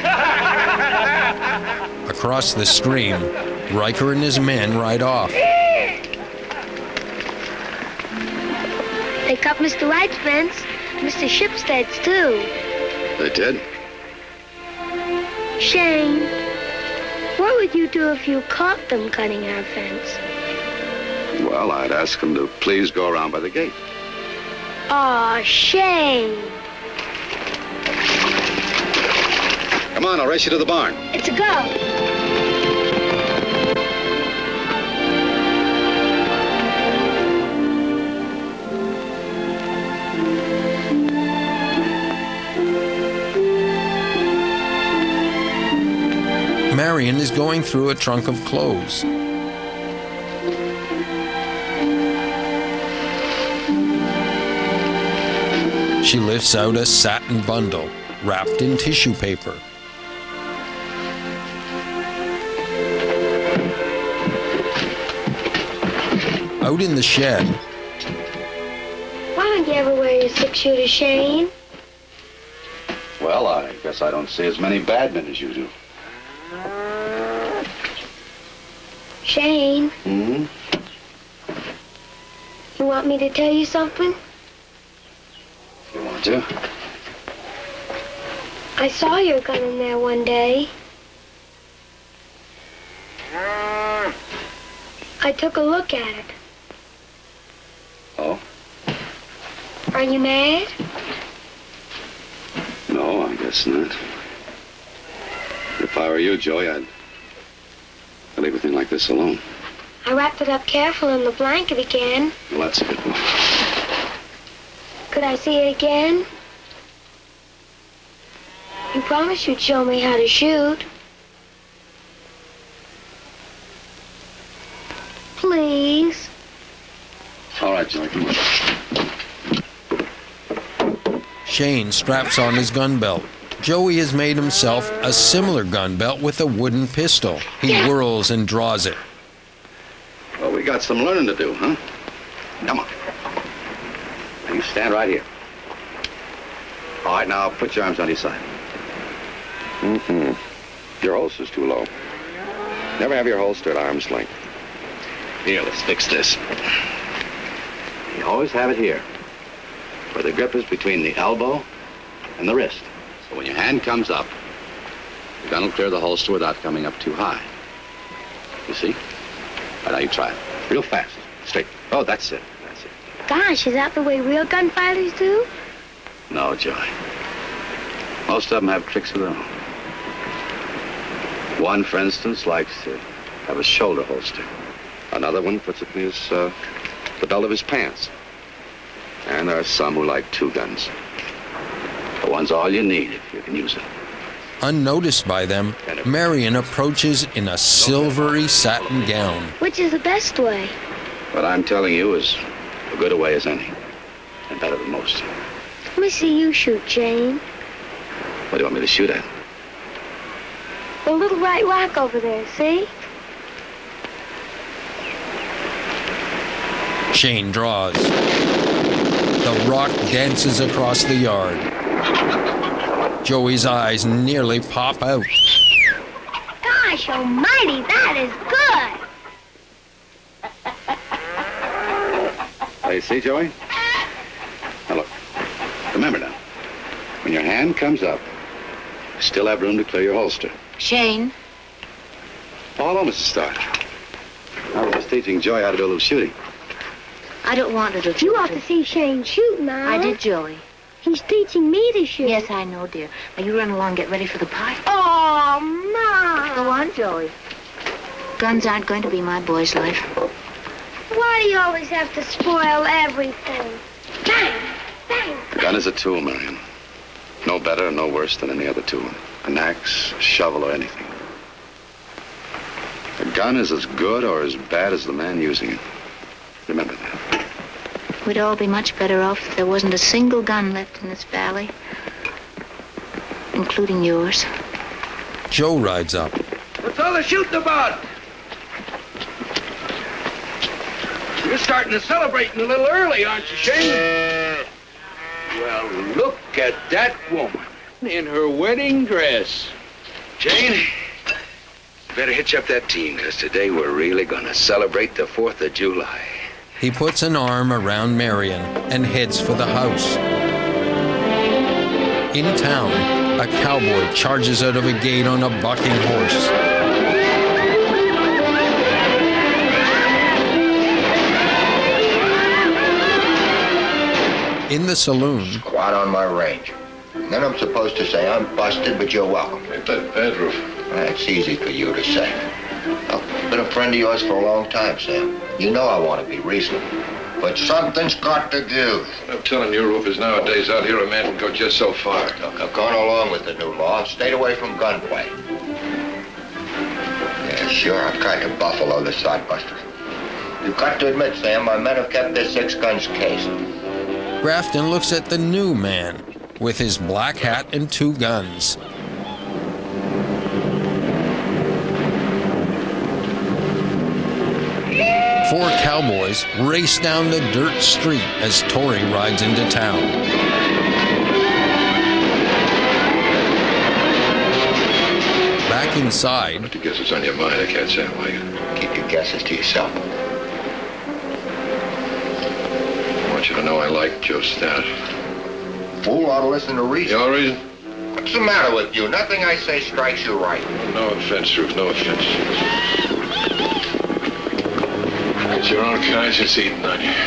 them. Across the stream, Riker and his men ride off. They cut Mister Wright's fence, Mister Shipstead's too. They did? Shane, what would you do if you caught them cutting our fence? Well, I'd ask them to please go around by the gate. Aw, Shane. Come on, I'll race you to the barn. It's a go. Marion is going through a trunk of clothes. She lifts out a satin bundle wrapped in tissue paper. Out in the shed, Why don't you ever wear your six-shooter, Shane? Well, I guess I don't see as many bad men as you do. Shane, Hmm? you want me to tell you something? You want to? I saw your gun in there one day. I took a look at it. Oh? Are you mad? No, I guess not. If I were you, Joey, I'd, I'd leave a thing like this alone. I wrapped it up careful in the blanket again. Well, that's a good one. Could I see it again? You promised you'd show me how to shoot. Please. All right, Joey, come on. Shane straps on his gun belt. Joey has made himself a similar gun belt with a wooden pistol. He whirls and draws it. Well, we got some learning to do, huh? Come on. Now, you stand right here. All right, now put your arms on your side. Mm-hmm. Your holster's too low. Never have your holster at arm's length. Here, let's fix this. You always have it here, where the grip is between the elbow and the wrist. So when your hand comes up, the gun will clear the holster without coming up too high. You see? All right, now you try it. Real fast. Straight. Oh, that's it. That's it. Gosh, is that the way real gunfighters do? No, Joey. Most of them have tricks of their own. One, for instance, likes to have a shoulder holster. Another one puts it in his, uh, the belt of his pants. And there are some who like two guns. The one's all you need if you can use it. Unnoticed by them, Marion approaches in a silvery satin gown. Which is the best way? What I'm telling you is as good a way as any. And better than most. Let me see you shoot, Jane. What do you want me to shoot at? The little right rock over there, see? Shane draws. The rock dances across the yard. Joey's eyes nearly pop out. Gosh almighty, that is good. Hey, see, Joey? Now, look. Remember now, when your hand comes up, you still have room to clear your holster. Shane? Oh, hello, Missus Starr. I was just teaching Joey how to do a little shooting. I don't want to do You ought to see Shane shoot, Mom. I did, Joey. He's teaching me to shoot. Yes, I know, dear. Now, you run along, get ready for the party. Oh, Mom. Go on, Joey. Guns aren't going to be my boy's life. Why do you always have to spoil everything? Bang! Bang! The gun is a tool, Marion. No better or no worse than any other tool. An axe, a shovel, or anything. A gun is as good or as bad as the man using it. Remember that. We'd all be much better off if there wasn't a single gun left in this valley. Including yours. Joe rides up. What's all the shooting about? You're starting to celebrating a little early, aren't you, Shane? Well, look at that woman in her wedding dress. Jane, better hitch up that team, because today we're really gonna celebrate the fourth of July. He puts an arm around Marion and heads for the house. In town, a cowboy charges out of a gate on a bucking horse. In the saloon... Squat on my range. And then I'm supposed to say I'm busted, but you're welcome. Ain't that bad, Roof? That's easy for you to say. I've been a friend of yours for a long time, Sam. You know I want to be reasonable. But something's got to give. I'm telling you, Roof, is nowadays out here a man can go just so far. Look, I've gone along with the new law and stayed away from gunplay. Yeah, sure, I've tried to buffalo the sodbusters. You've got to admit, Sam, my men have kept their six guns cased. Grafton looks at the new man with his black hat and two guns. Four cowboys race down the dirt street as Tori rides into town. Back inside... What the guess is on your mind? I can't say why. Keep your guesses to yourself. I want you to know I like Joe Stout. Fool ought to listen to reason. Your reason? What's the matter with you? Nothing I say strikes you right. No offense, Roof, no offense. It's your own conscience eating on you.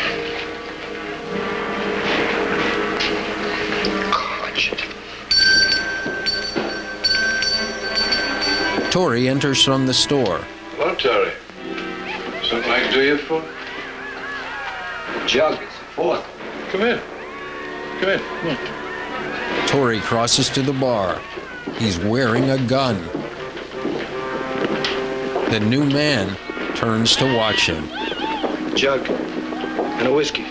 Conscience. Tori enters from the store. Hello, Tori. Something I can do you for? Jug, it's the fourth. Come in. Come in. Come on. Tori crosses to the bar. He's wearing a gun. The new man turns to watch him. Jug and a whiskey.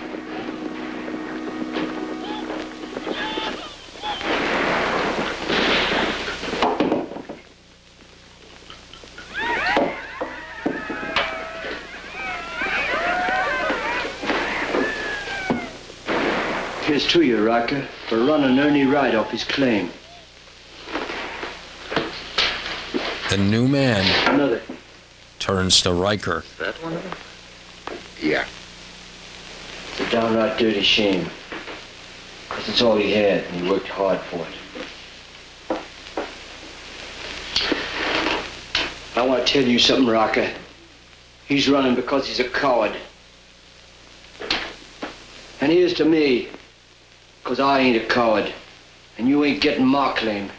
Here's to you, Rocker, for running Ernie right off his claim. The new man Another. turns to Riker. Is that one of them? Yeah. It's a downright dirty shame. Because it's all he had, and he worked hard for it. I want to tell you something, Rocker. He's running because he's a coward. And here's to me, because I ain't a coward, and you ain't getting my claim.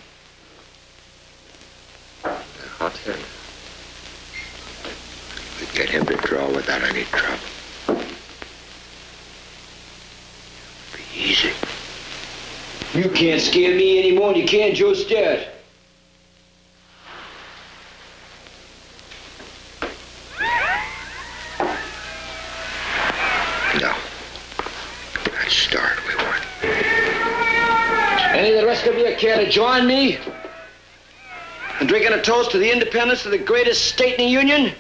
I'll tell you. We get him to draw without any trouble. Be easy. You can't scare me any more than you can Joe Starrett. No. That's Starrett we want. Any of the rest of you care to join me in drinking a toast to the independence of the greatest state in the Union?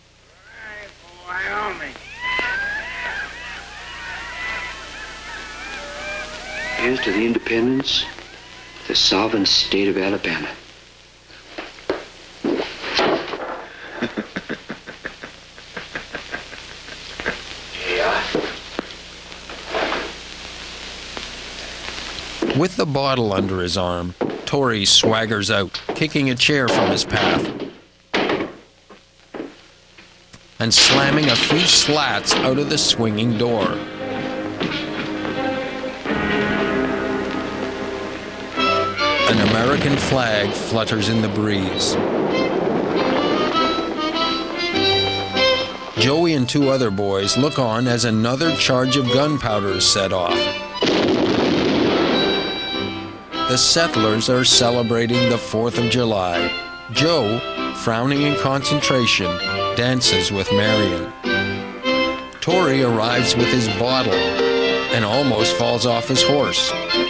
Wyoming. Here's to the independence, the sovereign state of Alabama. With the bottle under his arm, Torrey swaggers out, kicking a chair from his path and slamming a few slats out of the swinging door. An American flag flutters in the breeze. Joey and two other boys look on as another charge of gunpowder is set off. The settlers are celebrating the fourth of July. Joe, frowning in concentration, dances with Marion. Torrey arrives with his bottle and almost falls off his horse.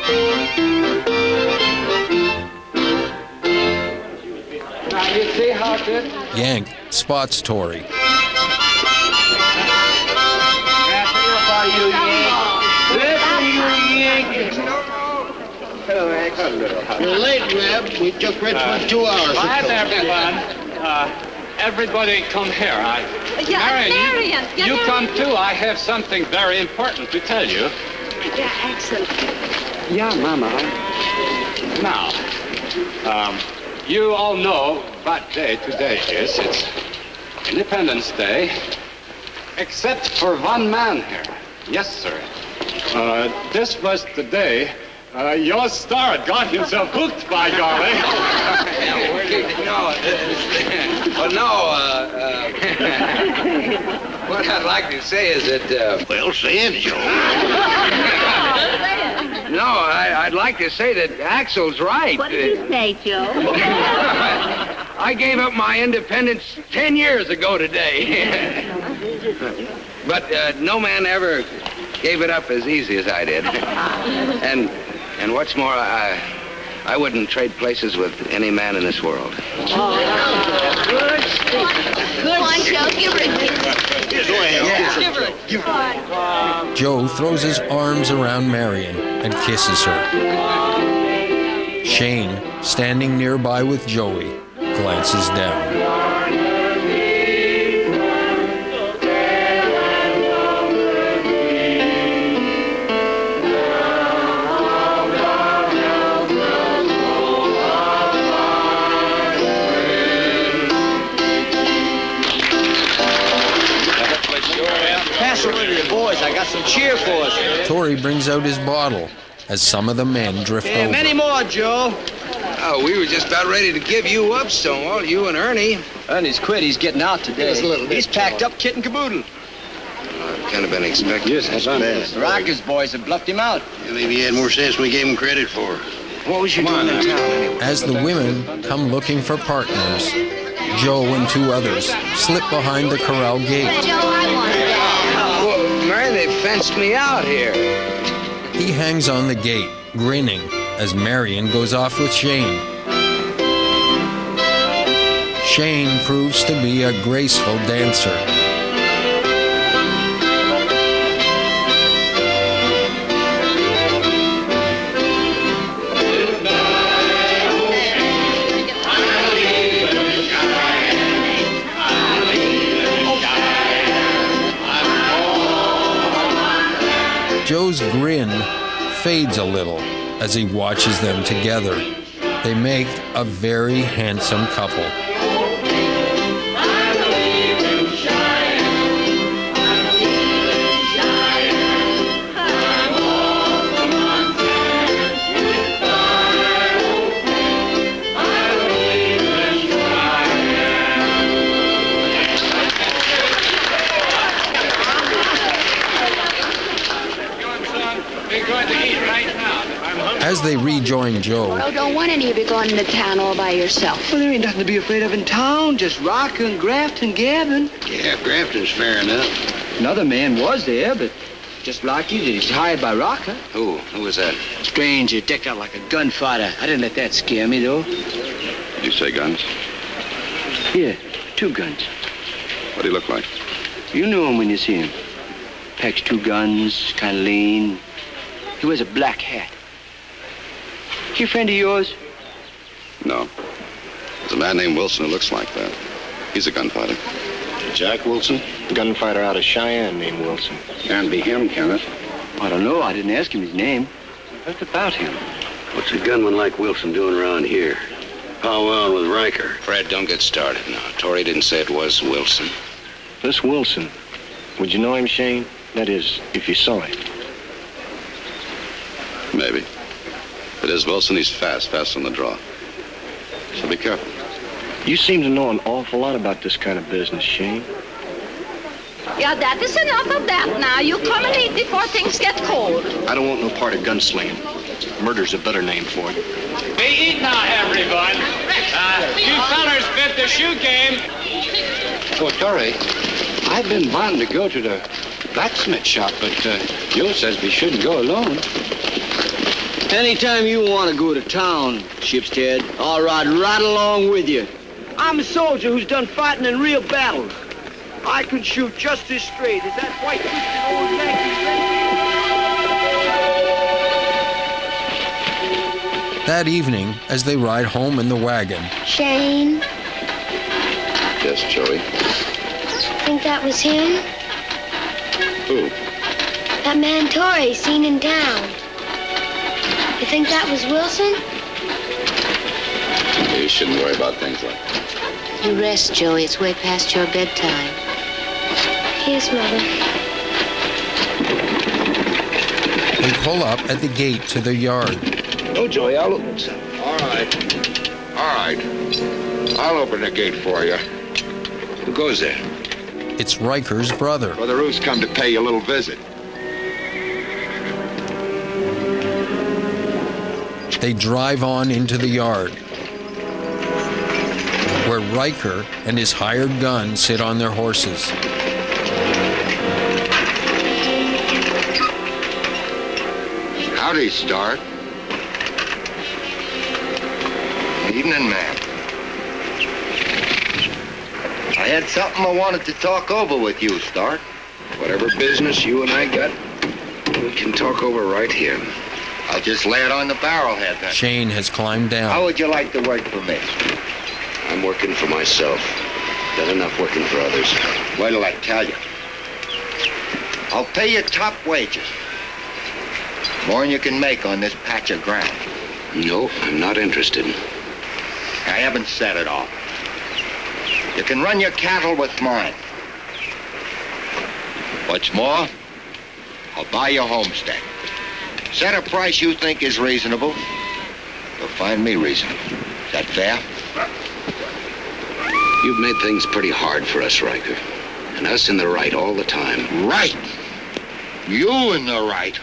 Now you see how it is? Yank spots Torrey. You're late, Reb. We took Richmond two hours. Hi there, everyone. Uh, everybody come here. I, Yeah, Marion, Marion. you, Yeah, you Marion. come too. I have something very important to tell you. Yeah, excellent. Yeah, Mama. Now, um, you all know what day today is. It's Independence Day, except for one man here. Yes, sir. Uh, this was the day uh, your star got himself hooked, by golly. No, uh, well, no, uh, uh, what I'd like to say is that, uh... Well, say it, Joe. No, I, I'd like to say that Axel's right. What did you say, Joe? I gave up my independence ten years ago today. But uh, no man ever gave it up as easy as I did. And and what's more, I I wouldn't trade places with any man in this world. Oh, good speech. Good on, Joe. Give her a kiss. Give her a kiss. Joe throws his arms around Marion and kisses her. Shane, standing nearby with Joey, glances down. Pass it to the boys. I got some cheer for us. Torrey brings out his bottle as some of the men drift Yeah, over. many more, Joe. Oh, we were just about ready to give you up, Stonewall, you and Ernie. Ernie's quit. He's getting out today. Just a little bit, He's packed up kit and caboodle. I've kind of been expecting. Yes, that's bad. The Rockers boys have bluffed him out. Yeah, maybe he had more sense than we gave him credit for. What was you doing in town anyway? As the women come looking for partners, Joe and two others slip behind the corral gate. Well, Mary, they fenced me out here. He hangs on the gate, grinning, as Marion goes off with Shane. Shane proves to be a graceful dancer. Joe's grin fades a little as he watches them together. They make a very handsome couple. As they rejoin Joe, Oh, don't want any of you going into town all by yourself. Well, there ain't nothing to be afraid of in town. Just Rocker and Grafton Gavin. Yeah, Grafton's fair enough. Another man was there, but just like you did. He's hired by Rocker. Who? Who was that? Stranger, decked out like a gunfighter. I didn't let that scare me, though. Did you say guns? Yeah, two guns. What do he look like? You know him when you see him. Packs two guns, kind of lean. He wears a black hat. He a friend of yours? No. There's a man named Wilson who looks like that. He's a gunfighter. Jack Wilson? Gunfighter out of Cheyenne named Wilson. Can't be him, can it? I don't know. I didn't ask him his name. What about him? What's a gunman like Wilson doing around here? Powwowing with Riker. Fred, don't get started now. Torrey didn't say it was Wilson. This Wilson, would you know him, Shane? That is, if you saw him. Maybe. If it is Wilson, he's fast, fast on the draw. So be careful. You seem to know an awful lot about this kind of business, Shane. Yeah, that is enough of that now. You come and eat before things get cold. I don't want no part of gunslinging. Murder's a better name for it. Be eat now, everyone. Uh, you fellers bet the shoe game. Oh, Torrey, I've been wanting to go to the blacksmith shop, but uh, Joe says we shouldn't go alone. Anytime you want to go to town, Shipstead, I'll ride right along with you. I'm a soldier who's done fighting in real battles. I can shoot just as straight as that white twisted old Yankee. That evening, as they ride home in the wagon, Shane, Yes, Joey. think that was him? Who? That man Torrey seen in town. You think that was Wilson? You shouldn't worry about things like that. You rest, Joey. It's way past your bedtime. Yes, Mother. they pull up at the gate to their yard. Oh, Joey, I'll open it. All right. All right. I'll open the gate for you. Who goes there? It's Riker's brother. Brother Ruth's come to pay you a little visit. They drive on into the yard, where Riker and his hired gun sit on their horses. Howdy, Stark. Evening, ma'am. I had something I wanted to talk over with you, Stark. Whatever business you and I got, we can talk over right here. I'll just lay it on the barrelhead then. Shane has climbed down. How would you like to work for me? I'm working for myself. Done enough working for others. Wait till I tell you. I'll pay you top wages. More than you can make on this patch of ground. No, I'm not interested. I haven't said it all. You can run your cattle with mine. What's more, I'll buy your homestead. Set a price you think is reasonable. You'll find me reasonable. Is that fair? You've made things pretty hard for us, Riker. And us in the right all the time. Right. You in the right.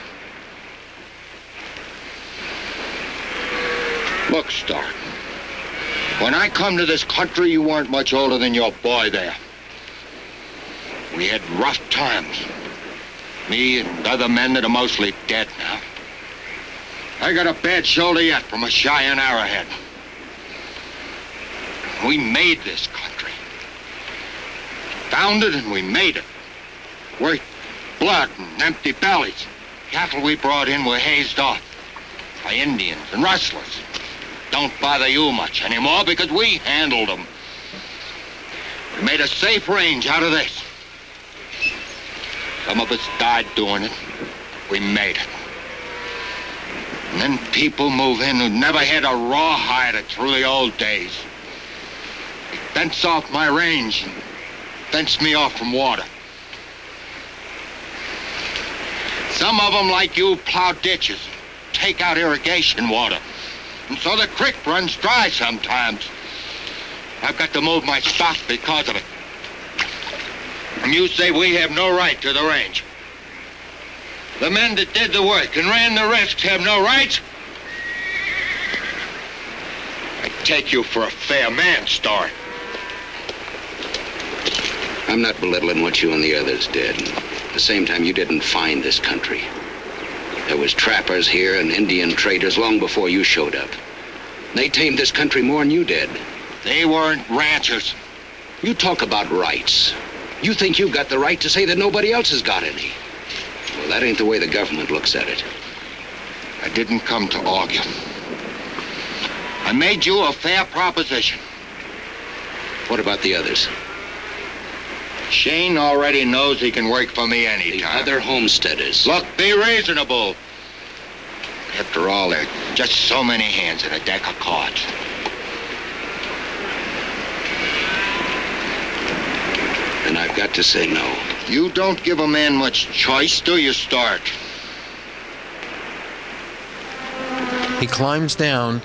Look, Stark. When I come to this country, you weren't much older than your boy there. We had rough times. Me and other men that are mostly dead now. I got a bad shoulder yet from a Cheyenne arrowhead. We made this country. Found it and we made it. Worked blood and empty bellies. Cattle we brought in were hazed off by Indians and rustlers. Don't bother you much anymore because we handled them. We made a safe range out of this. Some of us died doing it. We made it. And then people move in who never had a rawhide through the old days. They fence off my range and fence me off from water. Some of them, like you, plow ditches, take out irrigation water. And so the creek runs dry sometimes. I've got to move my stock because of it. And you say we have no right to the range. The men that did the work and ran the risks have no rights? I take you for a fair man, Stark. I'm not belittling what you and the others did. At the same time, you didn't find this country. There was trappers here and Indian traders long before you showed up. They tamed this country more than you did. They weren't ranchers. You talk about rights. You think you've got the right to say that nobody else has got any. Well, that ain't the way the government looks at it. I didn't come to argue. I made you a fair proposition. What about the others? Shane already knows he can work for me anytime. The other homesteaders. Look, be reasonable. After all, there are just so many hands in a deck of cards. And I've got to say no. You don't give a man much choice, do you, Stark? He climbs down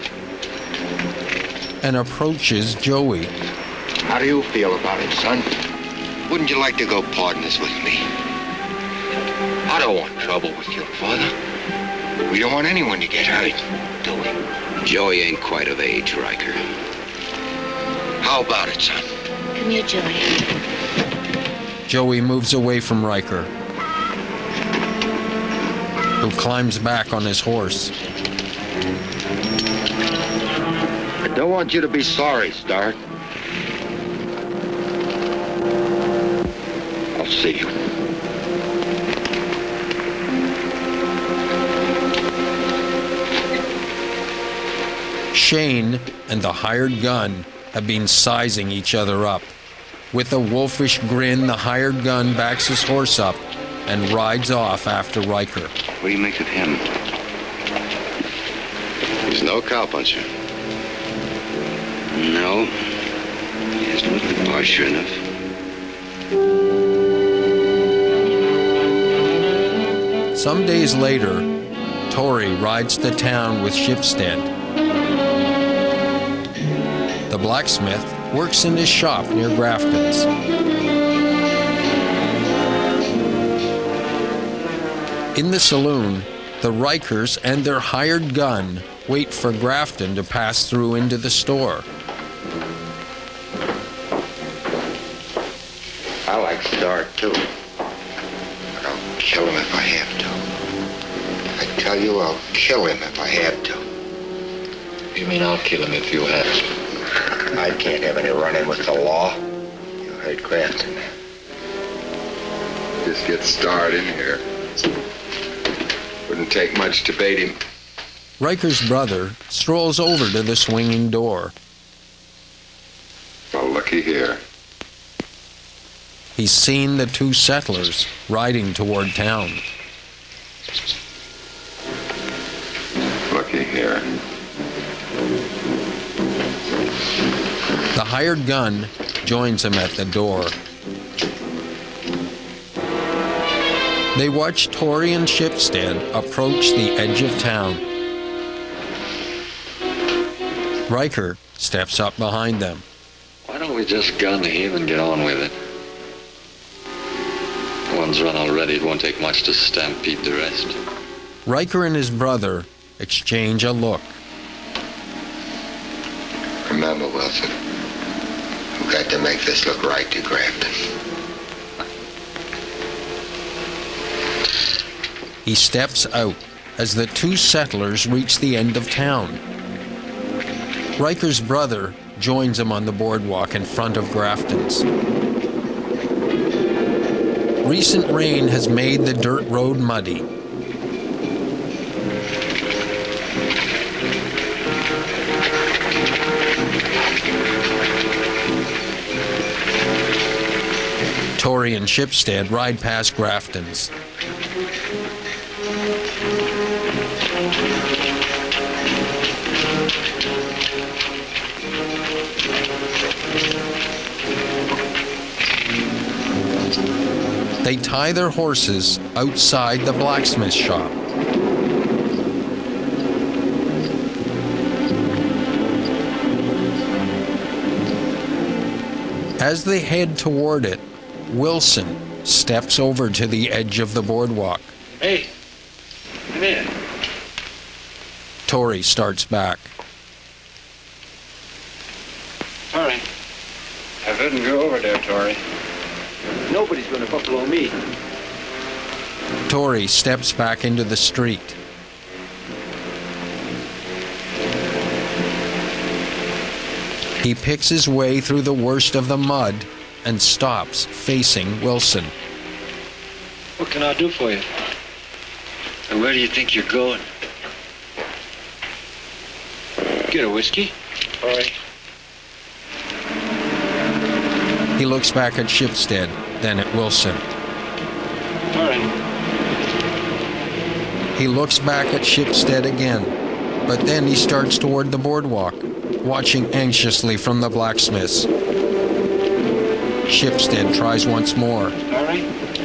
and approaches Joey. How do you feel about it, son? Wouldn't you like to go partners with me? I don't want trouble with your father. We don't want anyone to get hurt, do we? Joey ain't quite of age, Riker. How about it, son? Come here, Joey. Joey moves away from Riker, who climbs back on his horse. I don't want you to be sorry, Stark. I'll see you. Shane and the hired gun have been sizing each other up. With a wolfish grin, the hired gun backs his horse up and rides off after Riker. What do you make of him? He's no cowpuncher. No. He hasn't looked the part sure enough. Some days later, Tori rides to town with Shipstead. The blacksmith works in his shop near Grafton's. In the saloon, the Rikers and their hired gun wait for Grafton to pass through into the store. I like Stark, too. But I'll kill him if I have to. I tell you, I'll kill him if I have to. You mean I'll kill him if you have to? I can't have any run-in with the law. You heard Grafton. Just get Starred in here. Wouldn't take much to bait him. Riker's brother strolls over to the swinging door. Well, looky here. He's seen the two settlers riding toward town. Looky here. The hired gun joins him at the door. They watch Tori and Shipstead approach the edge of town. Riker steps up behind them. Why don't we just gun him and get on with it? One's run already. It won't take much to stampede the rest. Riker and his brother exchange a look. Remember, Wilson, we've got to make this look right to Grafton. He steps out as the two settlers reach the end of town. Riker's brother joins him on the boardwalk in front of Grafton's. Recent rain has made the dirt road muddy. Tori and Shipstead ride past Grafton's. They tie their horses outside the blacksmith shop. As they head toward it, Wilson steps over to the edge of the boardwalk. Hey, come here. Tori starts back. Tori. I couldn't go over there, Tori. Nobody's going to buffalo me. Tori steps back into the street. He picks his way through the worst of the mud and stops facing Wilson. What can I do for you? And where do you think you're going? Get Get a whiskey. All right. He looks back at Shipstead, then at Wilson. All right. He looks back at Shipstead again, but then he starts toward the boardwalk, watching anxiously from the blacksmith's. Shipstead tries once more. All right.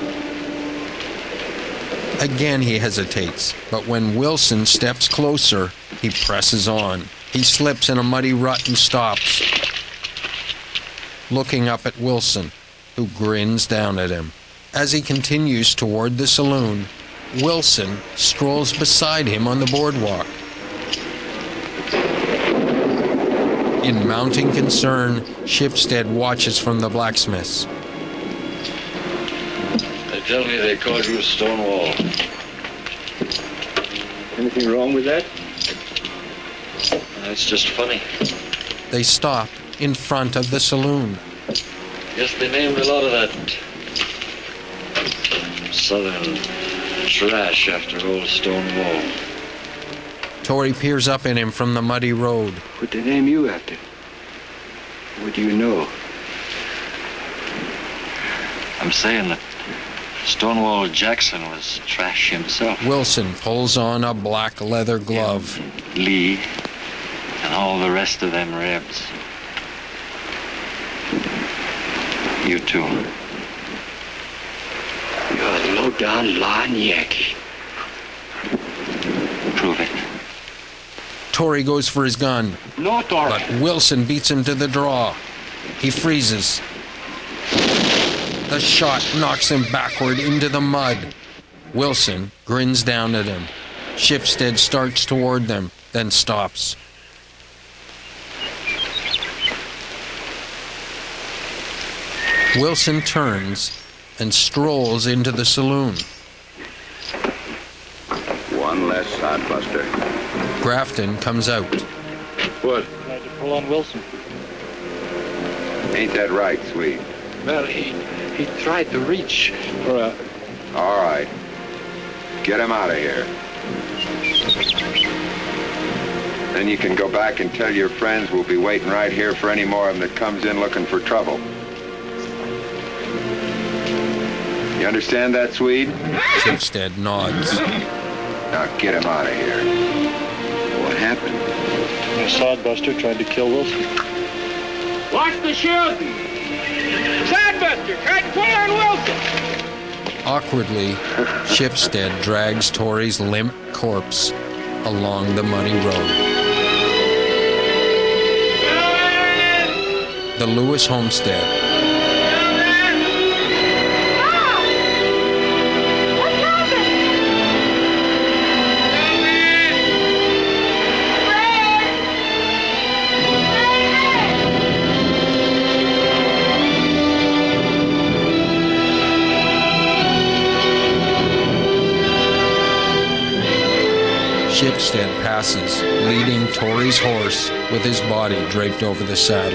Again he hesitates, but when Wilson steps closer, he presses on. He slips in a muddy rut and stops, looking up at Wilson, who grins down at him. As he continues toward the saloon, Wilson strolls beside him on the boardwalk. In mounting concern, Shipstead watches from the blacksmith's. They tell me they called you Stonewall. Anything wrong with that? That's just funny. They stop in front of the saloon. Guess they named a lot of that southern trash after old Stonewall. Torrey peers up at him from the muddy road. What they name you after? What do you know? I'm saying that Stonewall Jackson was trash himself. Wilson pulls on a black leather glove. Yeah, Lee and all the rest of them rebs. You too. You're a low-down lying Yankee. Prove it. Torrey goes for his gun. No, Torrey. But Wilson beats him to the draw. He freezes. The shot knocks him backward into the mud. Wilson grins down at him. Shipstead starts toward them, then stops. Wilson turns and strolls into the saloon. One less sodbuster. Grafton comes out. What? Tried to pull on Wilson. Ain't that right, Swede? Well, he he tried to reach for a... All right. Get him out of here. Then you can go back and tell your friends we'll be waiting right here for any more of them that comes in looking for trouble. You understand that, Swede? Shipstead nods. Now get him out of here. What happened? The sodbuster tried to kill Wilson. Watch the shooting! Sodbuster tried to pull on Wilson! Awkwardly, Shipstead drags Torrey's limp corpse along the muddy road. The Lewis homestead. Shipstead passes, leading Torrey's horse with his body draped over the saddle.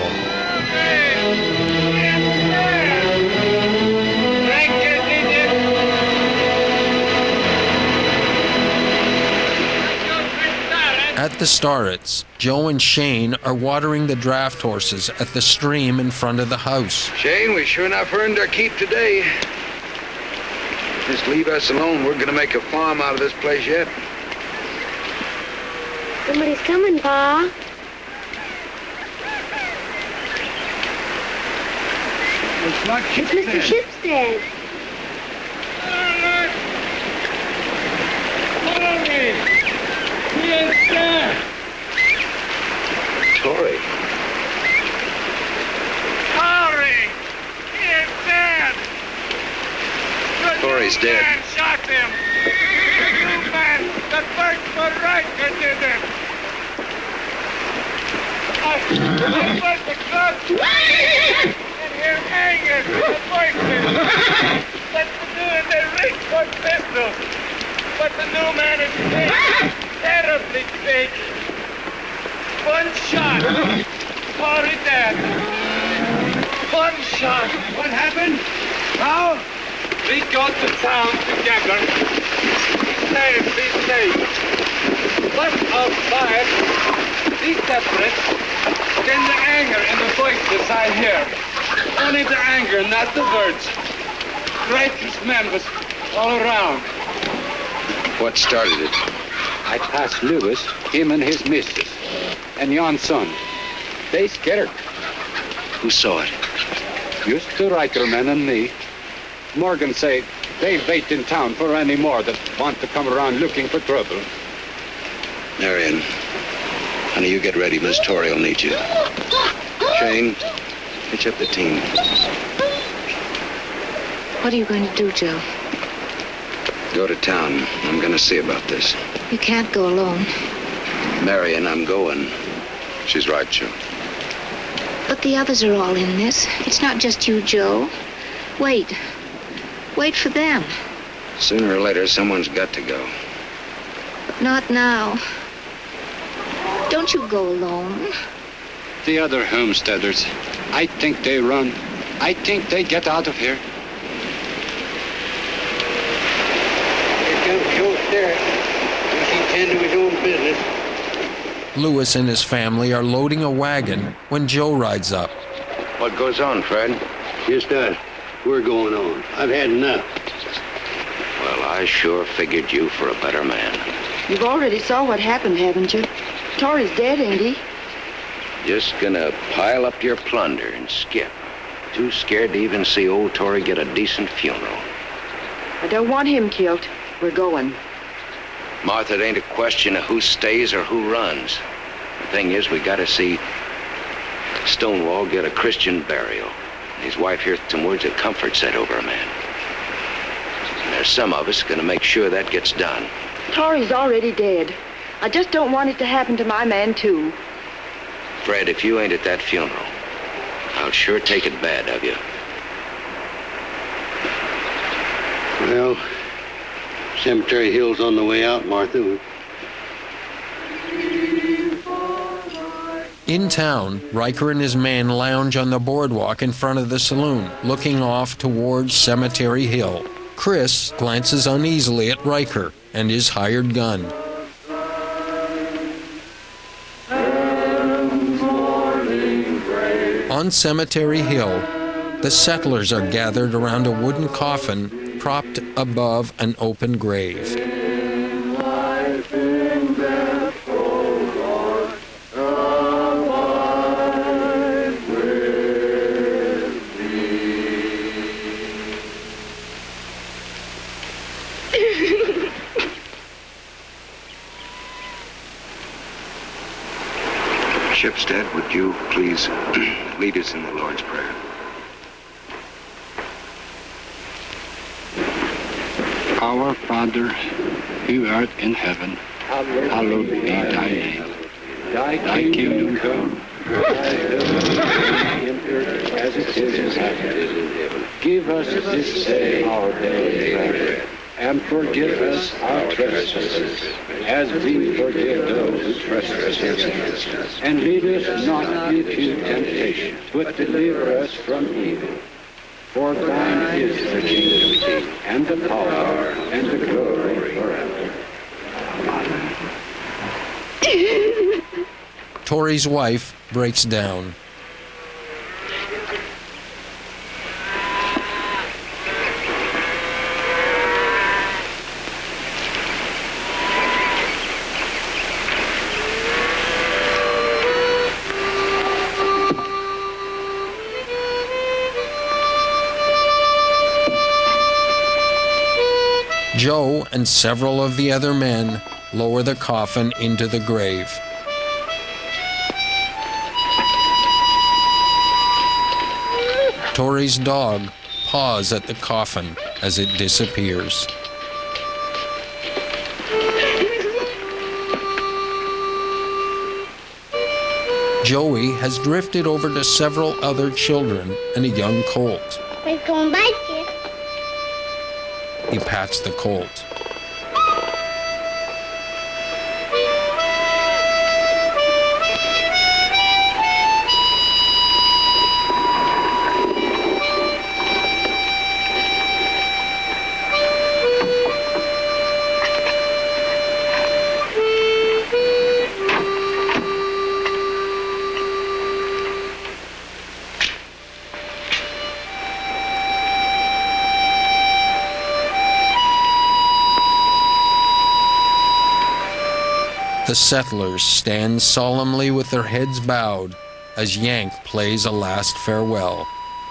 At the Starretts, Joe and Shane are watering the draft horses at the stream in front of the house. Shane, we sure enough earned our keep today. Just leave us alone. We're gonna make a farm out of this place yet. Somebody's coming, Pa. It's not It's Mister Shipstead. Follow me! He is there! Torrey. Torrey! He is dead! The Torrey's new dead. man shot him! The new man, the first for right that did it! I, I put the gun in his hanging the voices! But the new and they reached for pistol! But the new man is sick! Terribly sick! One shot! Torrey dead! One shot! What happened? How? We got to town together. Be safe, be safe. But outside, be separate, then the anger and the voices I hear. Only the anger, not the words. Righteous men was all around. What started it? I passed Lewis, him and his missus, and yon son. They scared. Who saw it? Just the Rikerman and me. Morgan say they wait in town for any more that want to come around looking for trouble. Marion, honey, you get ready. Miss Torrey will need you. Shane, hitch up the team. What are you going to do, Joe? Go to town. I'm going to see about this. You can't go alone. Marion, I'm going. She's right, Joe. But the others are all in this. It's not just you, Joe. Wait. Wait for them. Sooner or later, someone's got to go. Not now. Don't you go alone. The other homesteaders, I think they run. I think they get out of here. Here comes Joe Sterrett. He tend to his own business. Lewis and his family are loading a wagon when Joe rides up. What goes on, Fred? Just us. We're going on. I've had enough. Well, I sure figured you for a better man. You've already saw what happened, haven't you? Torrey's dead, ain't he? Just gonna pile up your plunder and skip. Too scared to even see old Torrey get a decent funeral. I don't want him killed. We're going. Martha, it ain't a question of who stays or who runs. The thing is, we gotta see Stonewall get a Christian burial. His wife hears some words of comfort said over a man. And there's some of us gonna make sure that gets done. Torrey's already dead. I just don't want it to happen to my man, too. Fred, if you ain't at that funeral, I'll sure take it bad of you. Well, Cemetery Hill's on the way out, Martha. In town, Riker and his men lounge on the boardwalk in front of the saloon, looking off towards Cemetery Hill. Chris glances uneasily at Riker and his hired gun. On Cemetery Hill, the settlers are gathered around a wooden coffin propped above an open grave. Shipstead, would you please lead us in the Lord's Prayer? Our Father, who art in heaven, hallowed be thy name. Thy kingdom come, as it is in heaven. Give us this day our daily bread, and forgive us our trespasses, as we forgive those who trespass against us. And lead us not into temptation, but deliver us from evil. For thine is the kingdom, and the power, and the glory forever. Amen. Torrey's wife breaks down. Joe and several of the other men lower the coffin into the grave. Torrey's dog paws at the coffin as it disappears. Joey has drifted over to several other children and a young colt. We're going back here. He pats the colt. The settlers stand solemnly with their heads bowed as Yank plays a last farewell.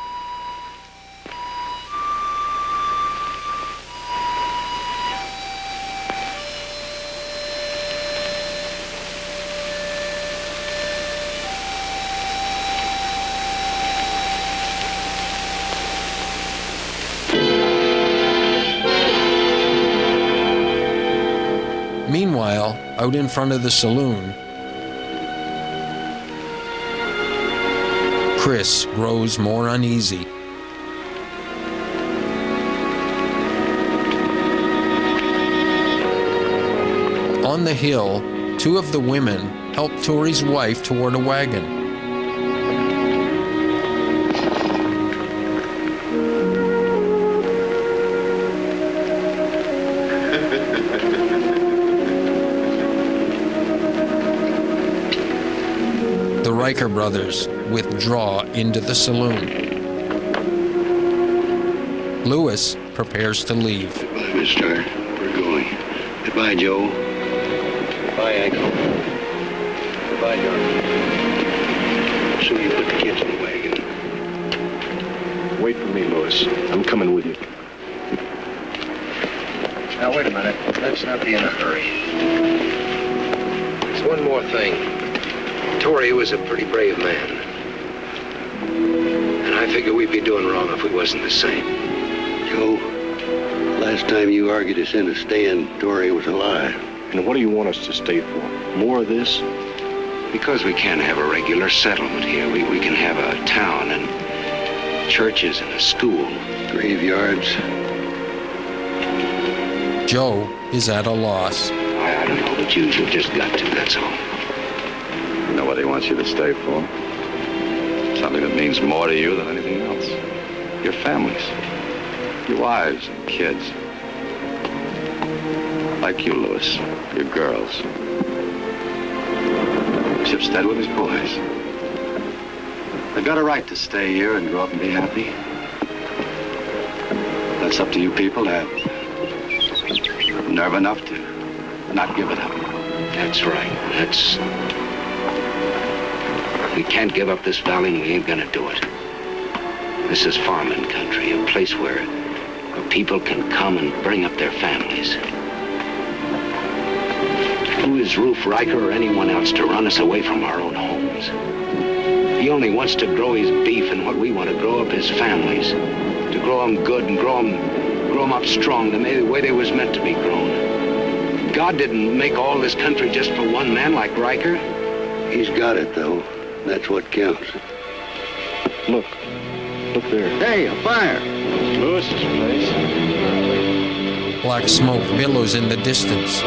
Meanwhile, out in front of the saloon, Chris grows more uneasy. On the hill, two of the women help Tori's wife toward a wagon. The Riker brothers withdraw into the saloon. Lewis prepares to leave. Goodbye, mister. We're going. Goodbye, Joe. Goodbye, Uncle. Goodbye, John. So you put the kids in the wagon. Wait for me, Lewis. I'm coming with you. Now, wait a minute. Let's not be in a hurry. There's one more thing. Tori was a pretty brave man. And I figure we'd be doing wrong if we wasn't the same. Joe, last time you argued us in a stand, Tori was alive. And what do you want us to stay for? More of this? Because we can't have a regular settlement here. We, we can have a town and churches and a school. Graveyards. Joe is at a loss. I, I don't know, but you, you've just got to, that's all. You know what he wants you to stay for? Something that means more to you than anything else. Your families. Your wives and kids. Like you, Lewis. Your girls. Shipstead with his boys. They've got a right to stay here and grow up and be happy. That's up to you people to have nerve enough to not give it up. That's right. That's... We can't give up this valley, and we ain't gonna do it. This is farming country, a place where, where people can come and bring up their families. Who is Roof Riker or anyone else to run us away from our own homes? He only wants to grow his beef, and what we want to grow up his families. To grow them good and grow them, grow them up strong the way they was meant to be grown. God didn't make all this country just for one man like Riker. He's got it, though. That's what counts. Look. Look there. Hey, a fire. Lewis's place. Black smoke billows in the distance.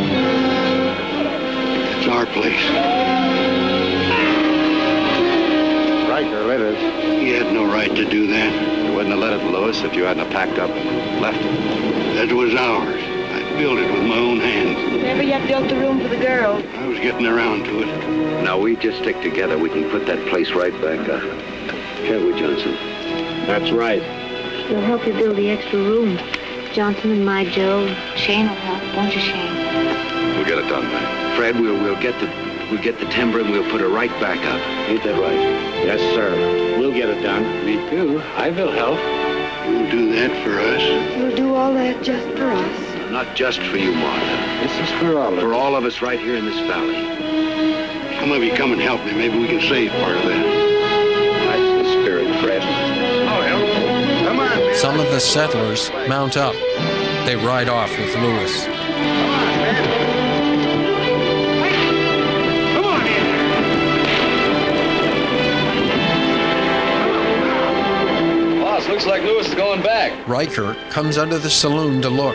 It's our place. Riker lit it. He had no right to do that. You wouldn't have let it, Lewis, if you hadn't have packed up and left it. That was ours. I built it with my own hands. Never yet built the room for the girls. I was getting around to it. Now, we just stick together. We can put that place right back up. Can't we, Johnson? That's right. We'll help you build the extra room. Johnson and my Joe. Shane will help, won't you, Shane? We'll get it done, man. Fred, we'll, we'll get the we'll get the timber and we'll put it right back up. Ain't that right? Yes, sir. We'll get it done. Me too. I will help. You'll do that for us? We'll do all that just for us. Not just for you, Martha. This is for all of us. For all of us right here in this valley. Some of you come and help me. Maybe we can save part of that. That's the spirit, Fred. Oh, hell. Come on, man. Some of the settlers mount up. They ride off with Lewis. Come on, man. Come on in. Boss, looks like Lewis is going back. Riker comes out of the saloon to look.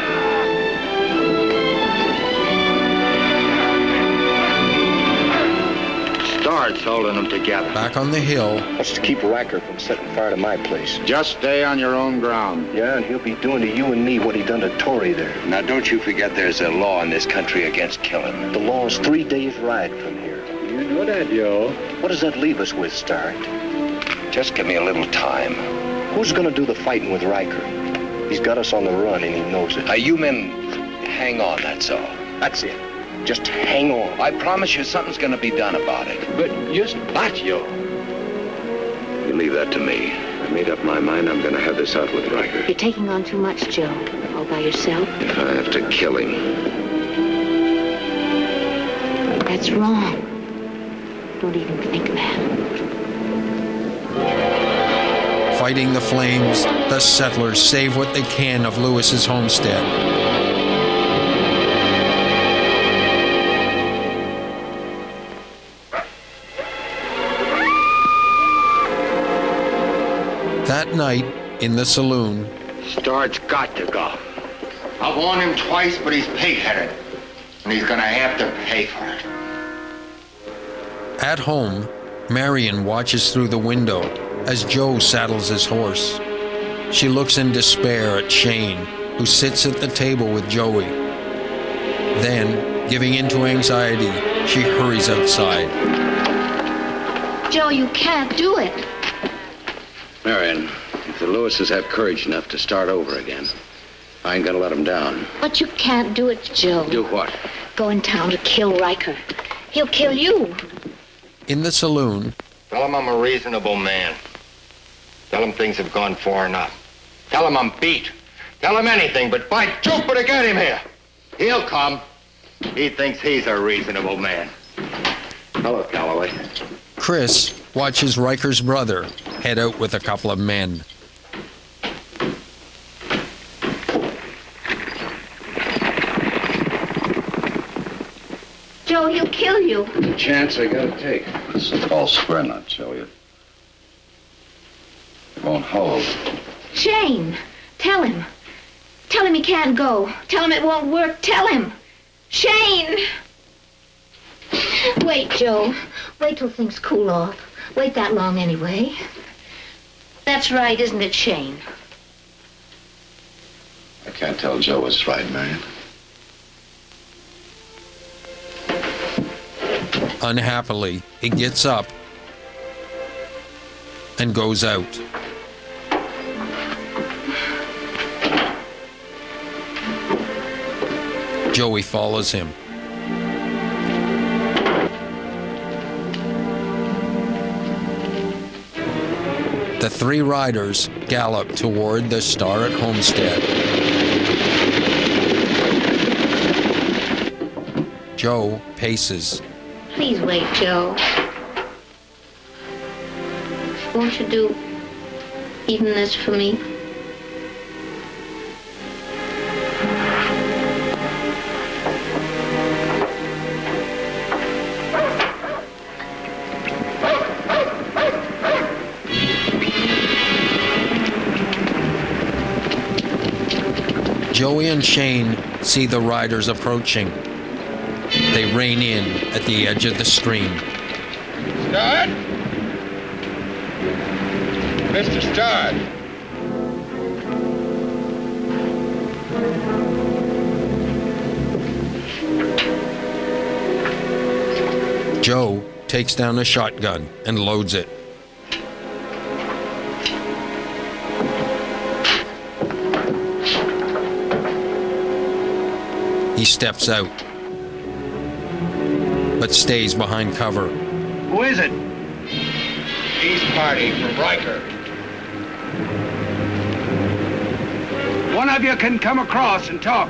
Starts holding them together. Back on the hill, What's to keep Riker from setting fire to my place? Just stay on your own ground. Yeah, and he'll be doing to you and me what he done to Tori there. Now, don't you forget there's a law in this country against killing. The law's three days' ride from here. You know that, Joe. What does that leave us with, Starrett? Just give me a little time. Who's gonna do the fighting with Riker? He's got us on the run and he knows it. Now, you men hang on, that's all. That's it. Just hang on. I promise you something's gonna be done about it. But just but yo. You leave that to me. I made up my mind I'm gonna have this out with Riker. You're taking on too much, Joe. All by yourself. If I have to kill him. That's wrong. Don't even think that. Fighting the flames, the settlers save what they can of Lewis's homestead. That night, in the saloon, Start's got to go. I've warned him twice, but he's pig-headed. And he's gonna have to pay for it. at home, Marion watches through the window as Joe saddles his horse. She looks in despair at Shane, who sits at the table with Joey. Then, giving in to anxiety, she hurries outside. Joe, you can't do it. Marion, if the Lewises have courage enough to start over again, I ain't gonna let them down. But you can't do it, Joe. Do what? Go in town to kill Riker. He'll kill you. In the saloon, Tell him I'm a reasonable man. Tell him things have gone far enough. Tell him I'm beat. Tell him anything, but by Jupiter, get him here. He'll come. He thinks he's a reasonable man. Hello, Calloway. Chris watches Riker's brother head out with a couple of men. Joe, he'll kill you. It's a chance I gotta take. This is a false square nut, show you. It won't hold. Shane, tell him. Tell him he can't go. Tell him it won't work. Tell him. Shane! Wait, Joe. Wait till things cool off. Wait that long anyway. That's right, isn't it, Shane? I can't tell Joe what's right, Marion. Unhappily, he gets up and goes out. Joey follows him. The three riders gallop toward the Starrett homestead. Joe paces. Please wait, Joe. Won't you do even this for me? Joey and Shane see the riders approaching. They rein in at the edge of the stream. Starrett? Mister Starrett. Joe takes down a shotgun and loads it. He steps out, but stays behind cover. Who is it? Peace party for Riker. One of you can come across and talk.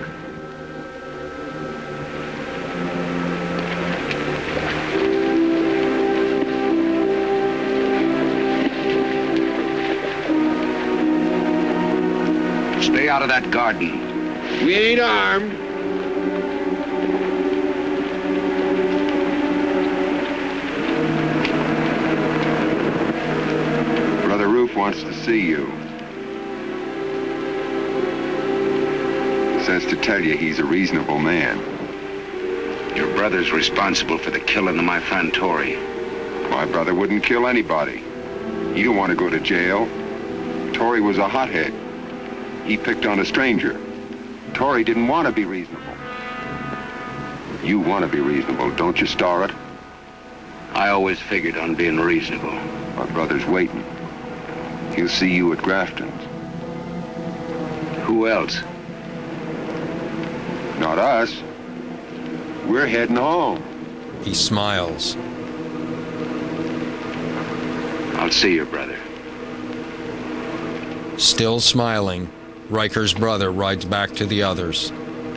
Stay out of that garden. We ain't armed. Brother Roof wants to see you. He says to tell you he's a reasonable man. Your brother's responsible for the killing of my friend Torrey. My brother wouldn't kill anybody. He don't want to go to jail. Torrey was a hothead. He picked on a stranger. Torrey didn't want to be reasonable. You want to be reasonable, don't you, Starrett? I always figured on being reasonable. My brother's waiting. He'll see you at Grafton's. Who else? Not us. We're heading home. He smiles. I'll see you, brother. Still smiling, Riker's brother rides back to the others.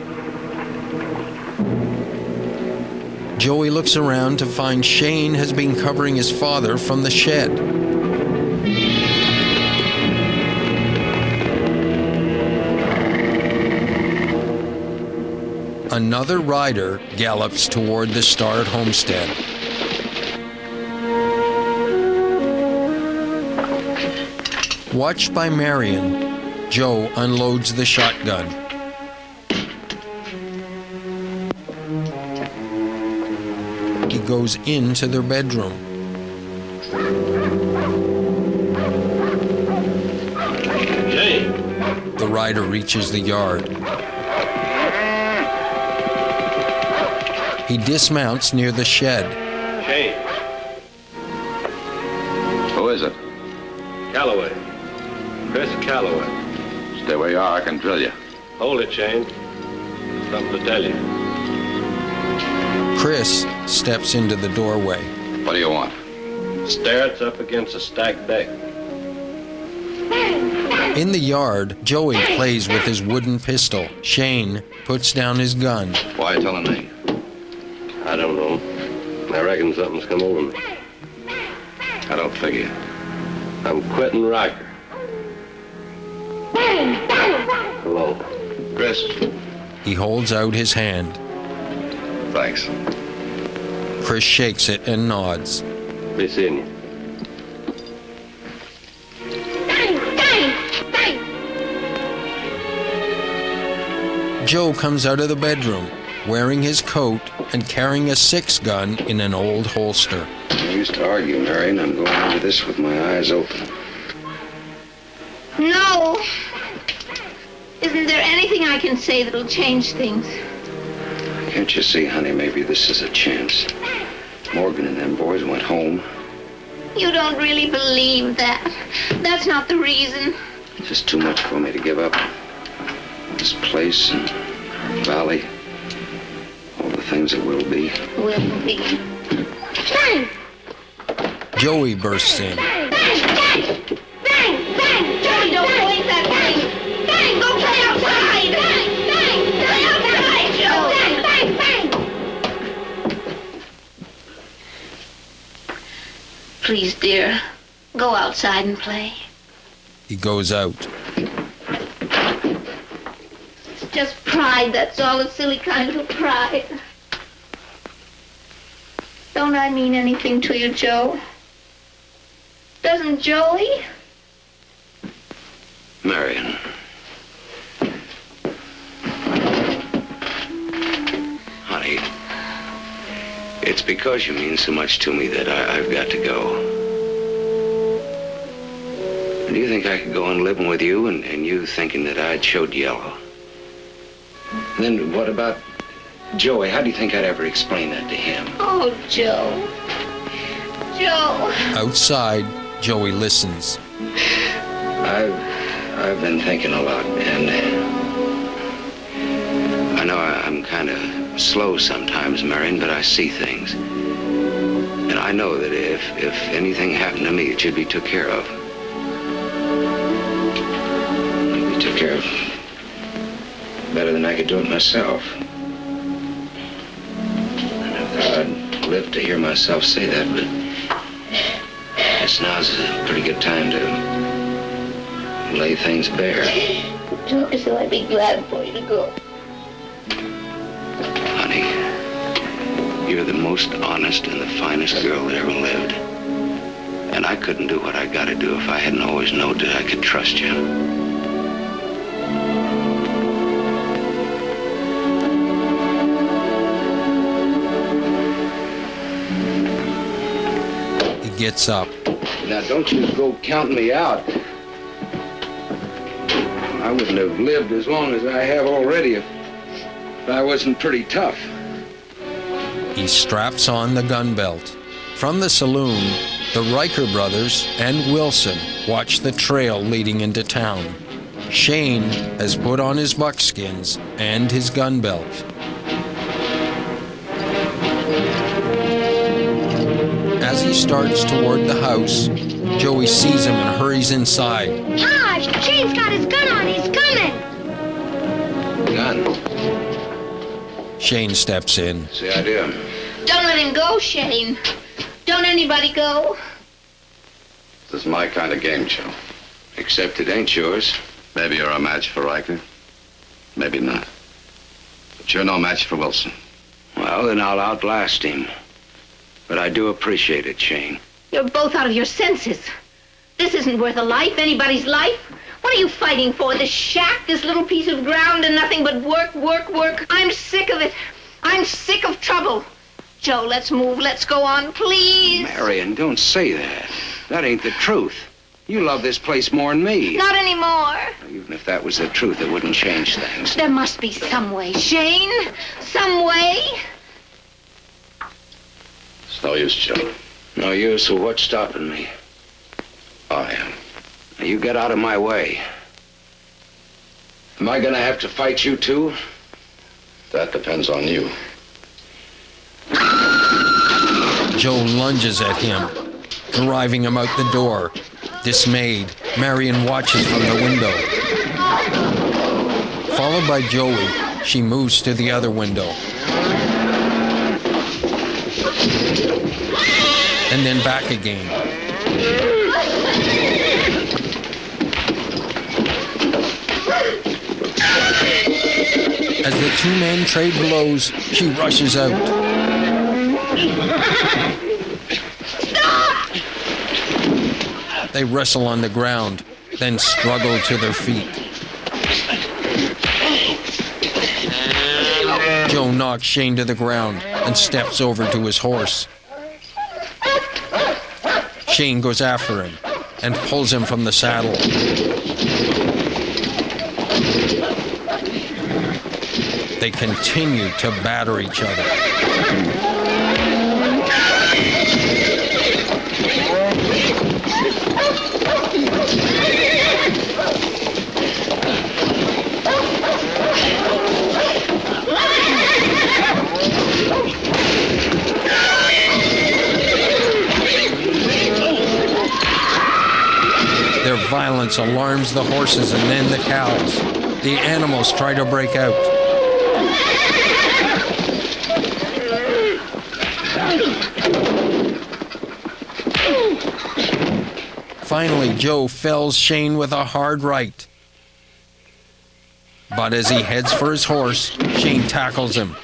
Joey looks around to find Shane has been covering his father from the shed. Another rider gallops toward the Starrett homestead. Watched by Marion, Joe unloads the shotgun. He goes into their bedroom. Jay. The rider reaches the yard. He dismounts near the shed. Shane. Who is it? Calloway. Chris Calloway. Stay where you are, I can drill you. Hold it, Shane. Something to tell you. Chris steps into the doorway. What do you want? Starrett's up against a stacked deck. In the yard, Joey plays with his wooden pistol. Shane puts down his gun. Why are you telling me? I don't know. I reckon something's come over me. I don't figure. I'm quitting Riker. Hello. Chris. He holds out his hand. Thanks. Chris shakes it and nods. Be seeing you. Joe comes out of the bedroom, wearing his coat and carrying a six gun in an old holster. I used to argue, Marion. I'm going into this with my eyes open. No. Isn't there anything I can say that'll change things? Can't you see, honey, maybe this is a chance. Morgan and them boys went home. You don't really believe that. That's not the reason. It's just too much for me to give up. This place and valley. All the things that will be. Will be. Bang! Joey bursts in. Bang! Bang! Bang! Bang! Joey, don't point that thing! Bang! Go play outside! Bang! Bang! Play outside, Joe! Bang! Bang! Bang! Please, dear, go outside and play. He goes out. It's just pride, that's all, a silly kind of pride. Don't I mean anything to you, Joe? Doesn't Joey? Marion. Honey, it's because you mean so much to me that I, I've got to go. Do you think I could go on living with you and, and you thinking that I'd showed yellow? Then what about Joey? How do you think I'd ever explain that to him? Oh, Joe. Joe. Outside, Joey listens. I've, I've been thinking a lot, and I know I, I'm kind of slow sometimes, Marion, but I see things. And I know that if, if anything happened to me, it should be took care of. It'd be took care of better than I could do it myself. And I thought I'd live to hear myself say that, but this now's a pretty good time to lay things bare. Joey, so I'd be glad for you to go. Honey, you're the most honest and the finest girl that ever lived. And I couldn't do what I gotta do if I hadn't always known that I could trust you. He gets up. Now, don't you go counting me out. I wouldn't have lived as long as I have already if, if I wasn't pretty tough. He straps on the gun belt. From the saloon, the Riker brothers and Wilson watch the trail leading into town. Shane has put on his buckskins and his gun belt. starts toward the house. Joey sees him and hurries inside. Taj, Shane's got his gun on. He's coming. Gun. Shane steps in. What's the idea? Don't let him go, Shane. Don't anybody go. This is my kind of game, Joe. Except it ain't yours. Maybe you're a match for Riker. Maybe not. But you're no match for Wilson. Well, then I'll outlast him. But I do appreciate it, Shane. You're both out of your senses. This isn't worth a life, anybody's life. What are you fighting for? This shack, this little piece of ground, and nothing but work, work, work. I'm sick of it. I'm sick of trouble. Joe, let's move. Let's go on, please. Marion, don't say that. That ain't the truth. You love this place more than me. Not anymore. Even if that was the truth, it wouldn't change things. There must be some way, Shane. Some way. It's no use, Joe. No use, so what's stopping me? I am. Now, you get out of my way. Am I gonna have to fight you too? That depends on you. Joe lunges at him, driving him out the door. Dismayed, Marion watches from the window. Followed by Joey, she moves to the other window. And then back again. As the two men trade blows, she rushes out. Stop! They wrestle on the ground, then struggle to their feet. Joe knocks Shane to the ground and steps over to his horse. Shane goes after him and pulls him from the saddle. They continue to batter each other. Their violence alarms the horses and then the cows. The animals try to break out. Finally, Joe fells Shane with a hard right. But as he heads for his horse, Shane tackles him.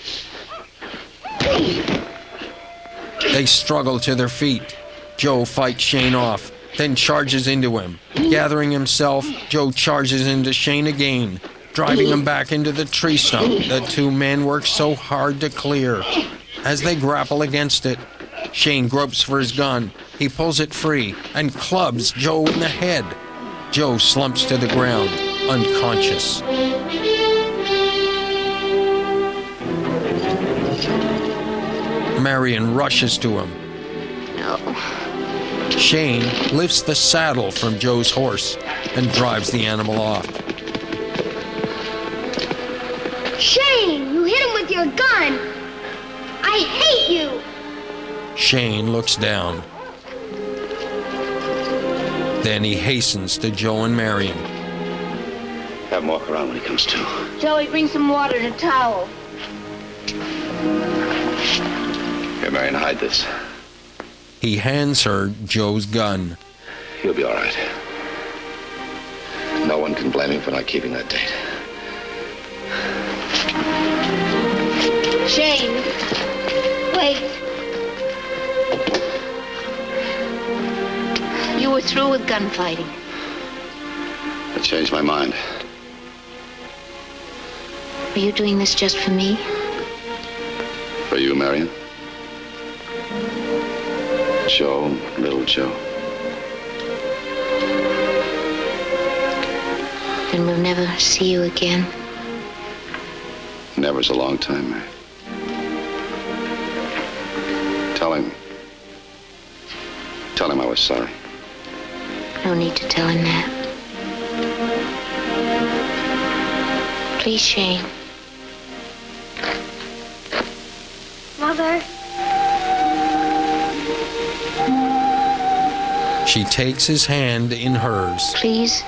They struggle to their feet. Joe fights Shane off, then charges into him. Gathering himself, Joe charges into Shane again, driving him back into the tree stump the two men work so hard to clear. As they grapple against it, Shane gropes for his gun. He pulls it free and clubs Joe in the head. Joe slumps to the ground, unconscious. Marion rushes to him. No. Shane lifts the saddle from Joe's horse and drives the animal off. Shane, you hit him with your gun. I hate you. Shane looks down. Then he hastens to Joe and Marion. Have him walk around when he comes to. Joey, bring some water and a towel. Here, Marion, hide this. He hands her Joe's gun. He'll be all right. No one can blame him for not keeping that date. Shane, wait. You were through with gunfighting. I changed my mind. Are you doing this just for me? For you, Marion? Joe, little Joe. Then we'll never see you again. Never's a long time, Mary. Tell him. Tell him I was sorry. No need to tell him that. Please, Shane. Mother. She takes his hand in hers. Please.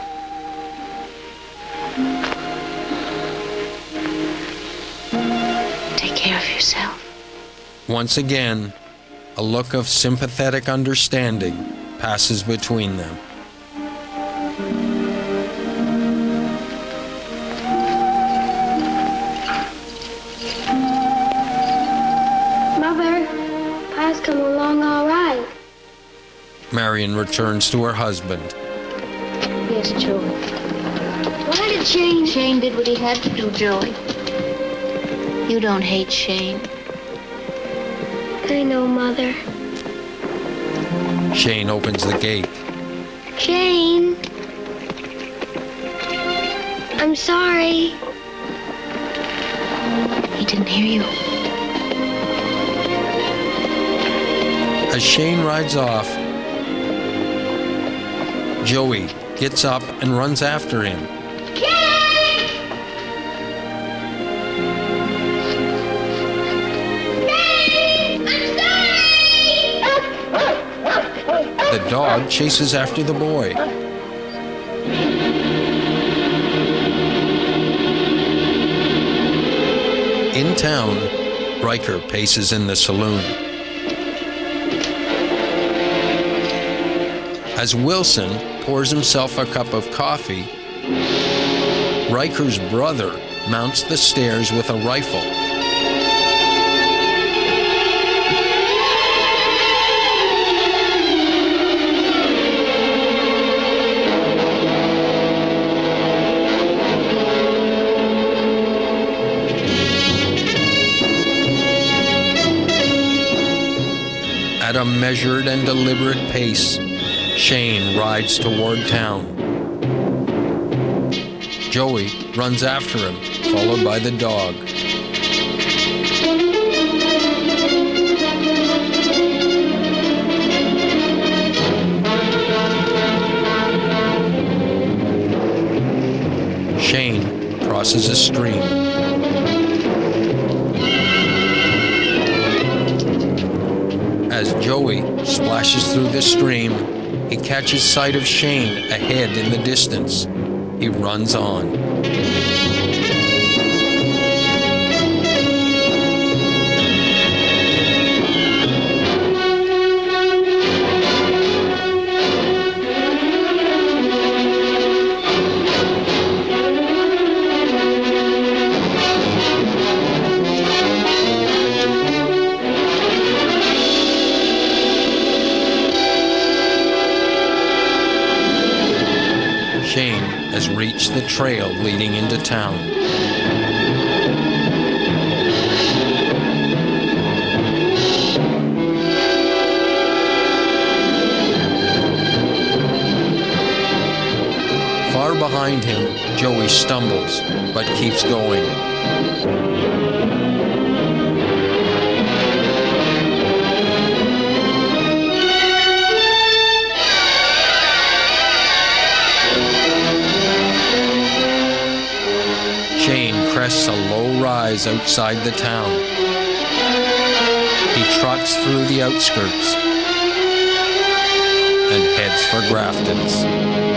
Take care of yourself. Once again, a look of sympathetic understanding passes between them. Mother, Pa's come along all right. Marion returns to her husband. Yes, Joey. Why did Shane... Shane did what he had to do, Joey. You don't hate Shane. I know, Mother. Shane opens the gate. Shane. I'm sorry. He didn't hear you. As Shane rides off, Joey gets up and runs after him. The dog chases after the boy. In town, Riker paces in the saloon. As Wilson pours himself a cup of coffee, Riker's brother mounts the stairs with a rifle. At a measured and deliberate pace, Shane rides toward town. Joey runs after him, followed by the dog. Shane crosses a stream. As Joey splashes through the stream, he catches sight of Shane ahead in the distance. He runs on. Shane has reached the trail leading into town. Far behind him, Joey stumbles, but keeps going. Shane crests a low rise outside the town. He trots through the outskirts and heads for Grafton's.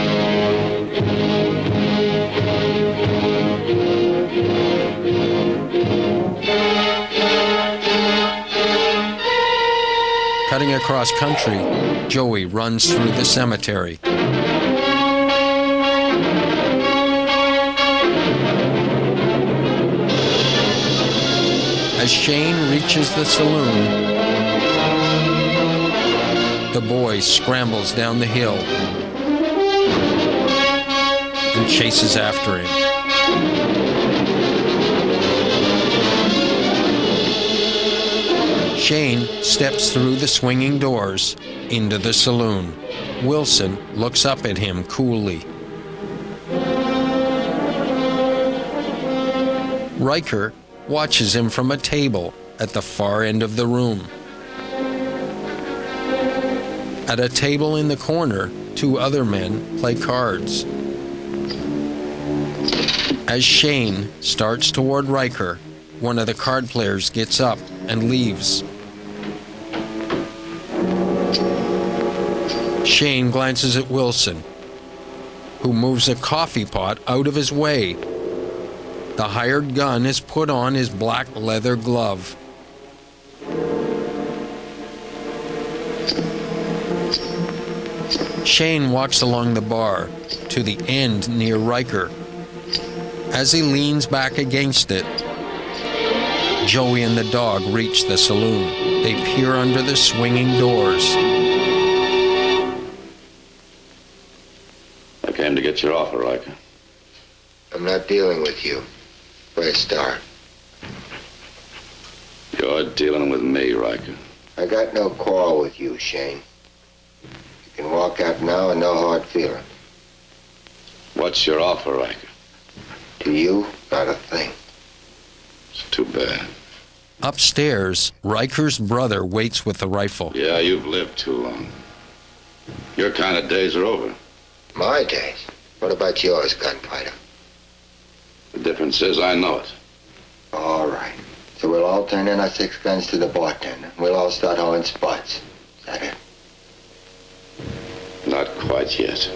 Cutting across country, Joey runs through the cemetery. As Shane reaches the saloon, the boy scrambles down the hill and chases after him. Shane steps through the swinging doors into the saloon. Wilson looks up at him coolly. Riker watches him from a table at the far end of the room. At a table in the corner, two other men play cards. As Shane starts toward Riker, one of the card players gets up and leaves. Shane glances at Wilson, who moves a coffee pot out of his way. The hired gun has put on his black leather glove. Shane walks along the bar to the end near Riker. As he leans back against it, Joey and the dog reach the saloon. They peer under the swinging doors. I came to get your offer, Riker. I'm not dealing with you. Where to start? You're dealing with me, Riker. I got no quarrel with you, Shane. You can walk out now and no hard feeling. What's your offer, Riker? To you, not a thing. It's too bad. Upstairs, Riker's brother waits with the rifle. Yeah, you've lived too long. Your kind of days are over. My days? What about yours, gunfighter? The difference is I know it. All right. So we'll all turn in our six guns to the bartender. We'll all start hauling spots. Is that it? Not quite yet.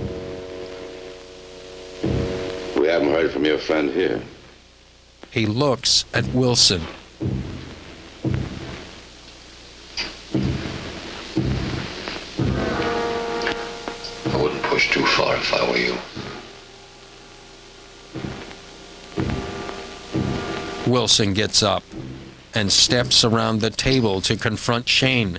We haven't heard from your friend here. He looks at Wilson. I wouldn't push too far if I were you. Wilson gets up and steps around the table to confront Shane.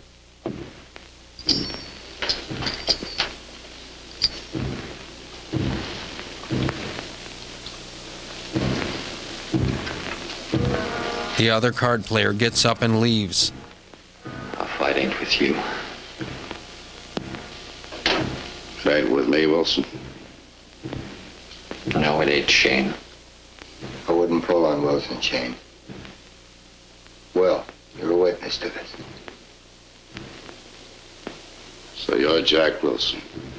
The other card player gets up and leaves. Our fight ain't with you. It ain't with me, Wilson. No, it ain't, Shane. I wouldn't pull on Wilson, Shane. Well, you're a witness to this. So you're Jack Wilson.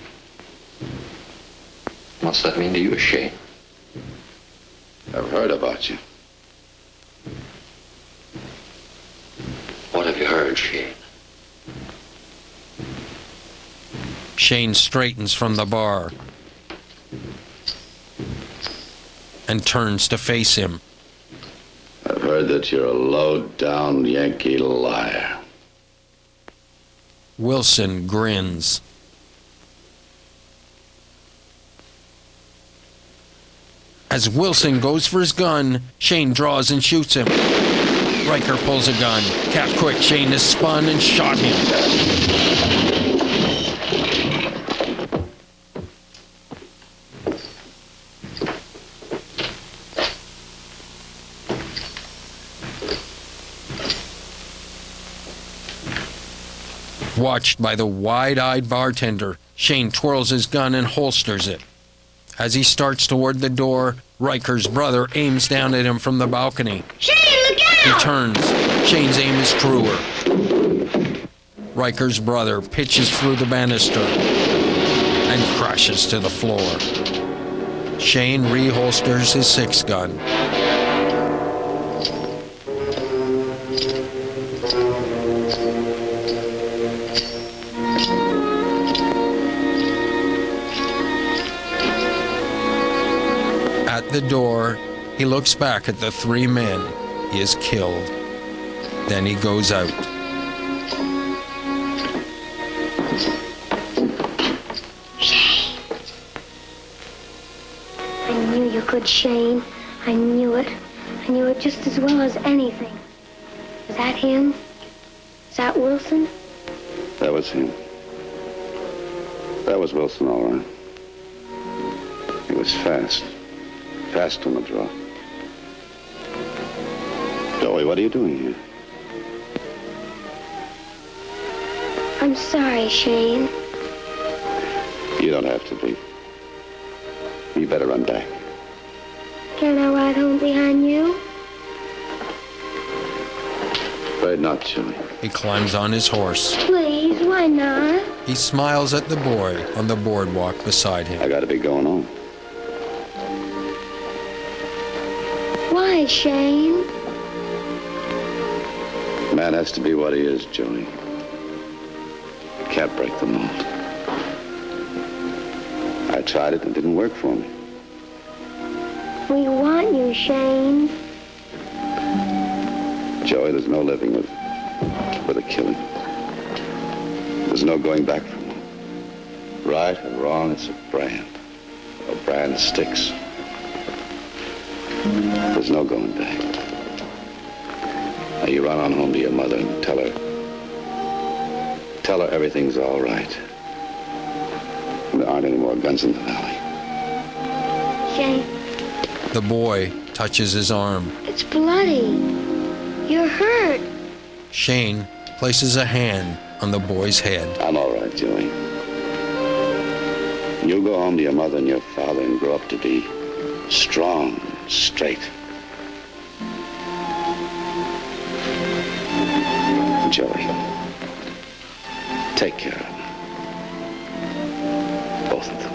What's that mean to you, Shane? I've heard about you. What have you heard, Shane? Shane straightens from the bar and turns to face him. I've heard that you're a low-down Yankee liar. Wilson grins. As Wilson goes for his gun, Shane draws and shoots him. Riker pulls a gun. Cat quick, Shane is spun and shot him. Watched by the wide-eyed bartender, Shane twirls his gun and holsters it. As he starts toward the door, Riker's brother aims down at him from the balcony. Shane, look out! He turns. Shane's aim is truer. Riker's brother pitches through the banister and crashes to the floor. Shane reholsters his six gun. At the door, he looks back at the three men he has killed. Then he goes out. Shane. I knew you could, Shane. I knew it. I knew it just as well as anything. Is that him? Is that Wilson? That was him. That was Wilson, all right. He was fast. Fast on the draw. Joey, what are you doing here? I'm sorry, Shane. You don't have to be. You better run back. Can I ride home behind you? Afraid not, Joey. He climbs on his horse. Please, why not? He smiles at the boy on the boardwalk beside him. I gotta be going home. Why, Shane? Man has to be what he is, Joey. Can't break the mold. tried it and it didn't work for me. We want you, Shane. Joey, there's no living with, with a killing. There's no going back from it. Right and wrong, it's a brand. A brand sticks. There's no going back. Now you run on home to your mother and tell her, tell her everything's all right. And there aren't any more guns in the valley. Shane, The boy touches his arm. it's bloody. You're hurt. Shane places a hand on the boy's head. I'm all right, Joey. You'll go home to your mother and your father and grow up to be strong and straight. Joey, take care of them. Both of them.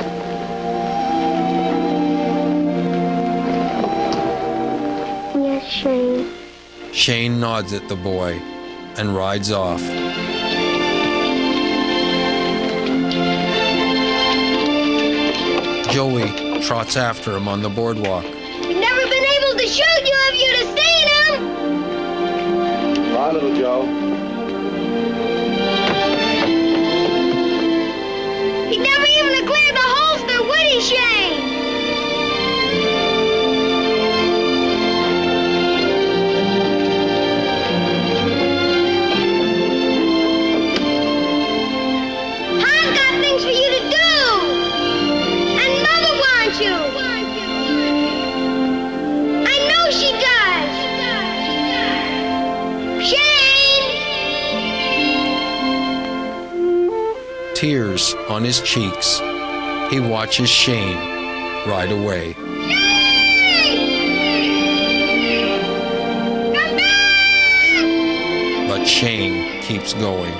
Yes, Shane. Shane nods at the boy and rides off. Joey trots after him on the boardwalk. We've never been able to shoot you if you'd have seen him! Bye, little Joe. He never even cleared the holster, would he, Shane? Pa's got things for you to do! And Mother wants you! I know she does! Shane! Tears on his cheeks, he watches Shane ride away. But Shane keeps going.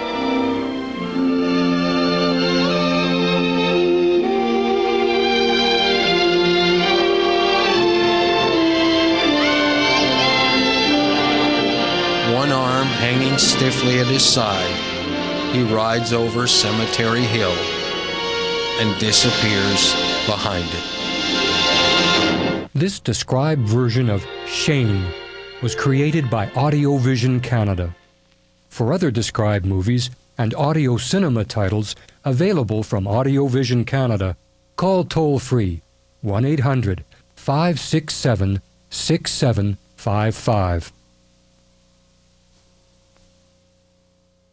One arm hanging stiffly at his side, he rides over Cemetery Hill and disappears behind it. This described version of Shane was created by Audiovision Canada. For other described movies and audio cinema titles available from Audiovision Canada, call toll-free one eight hundred, five six seven, six seven five five.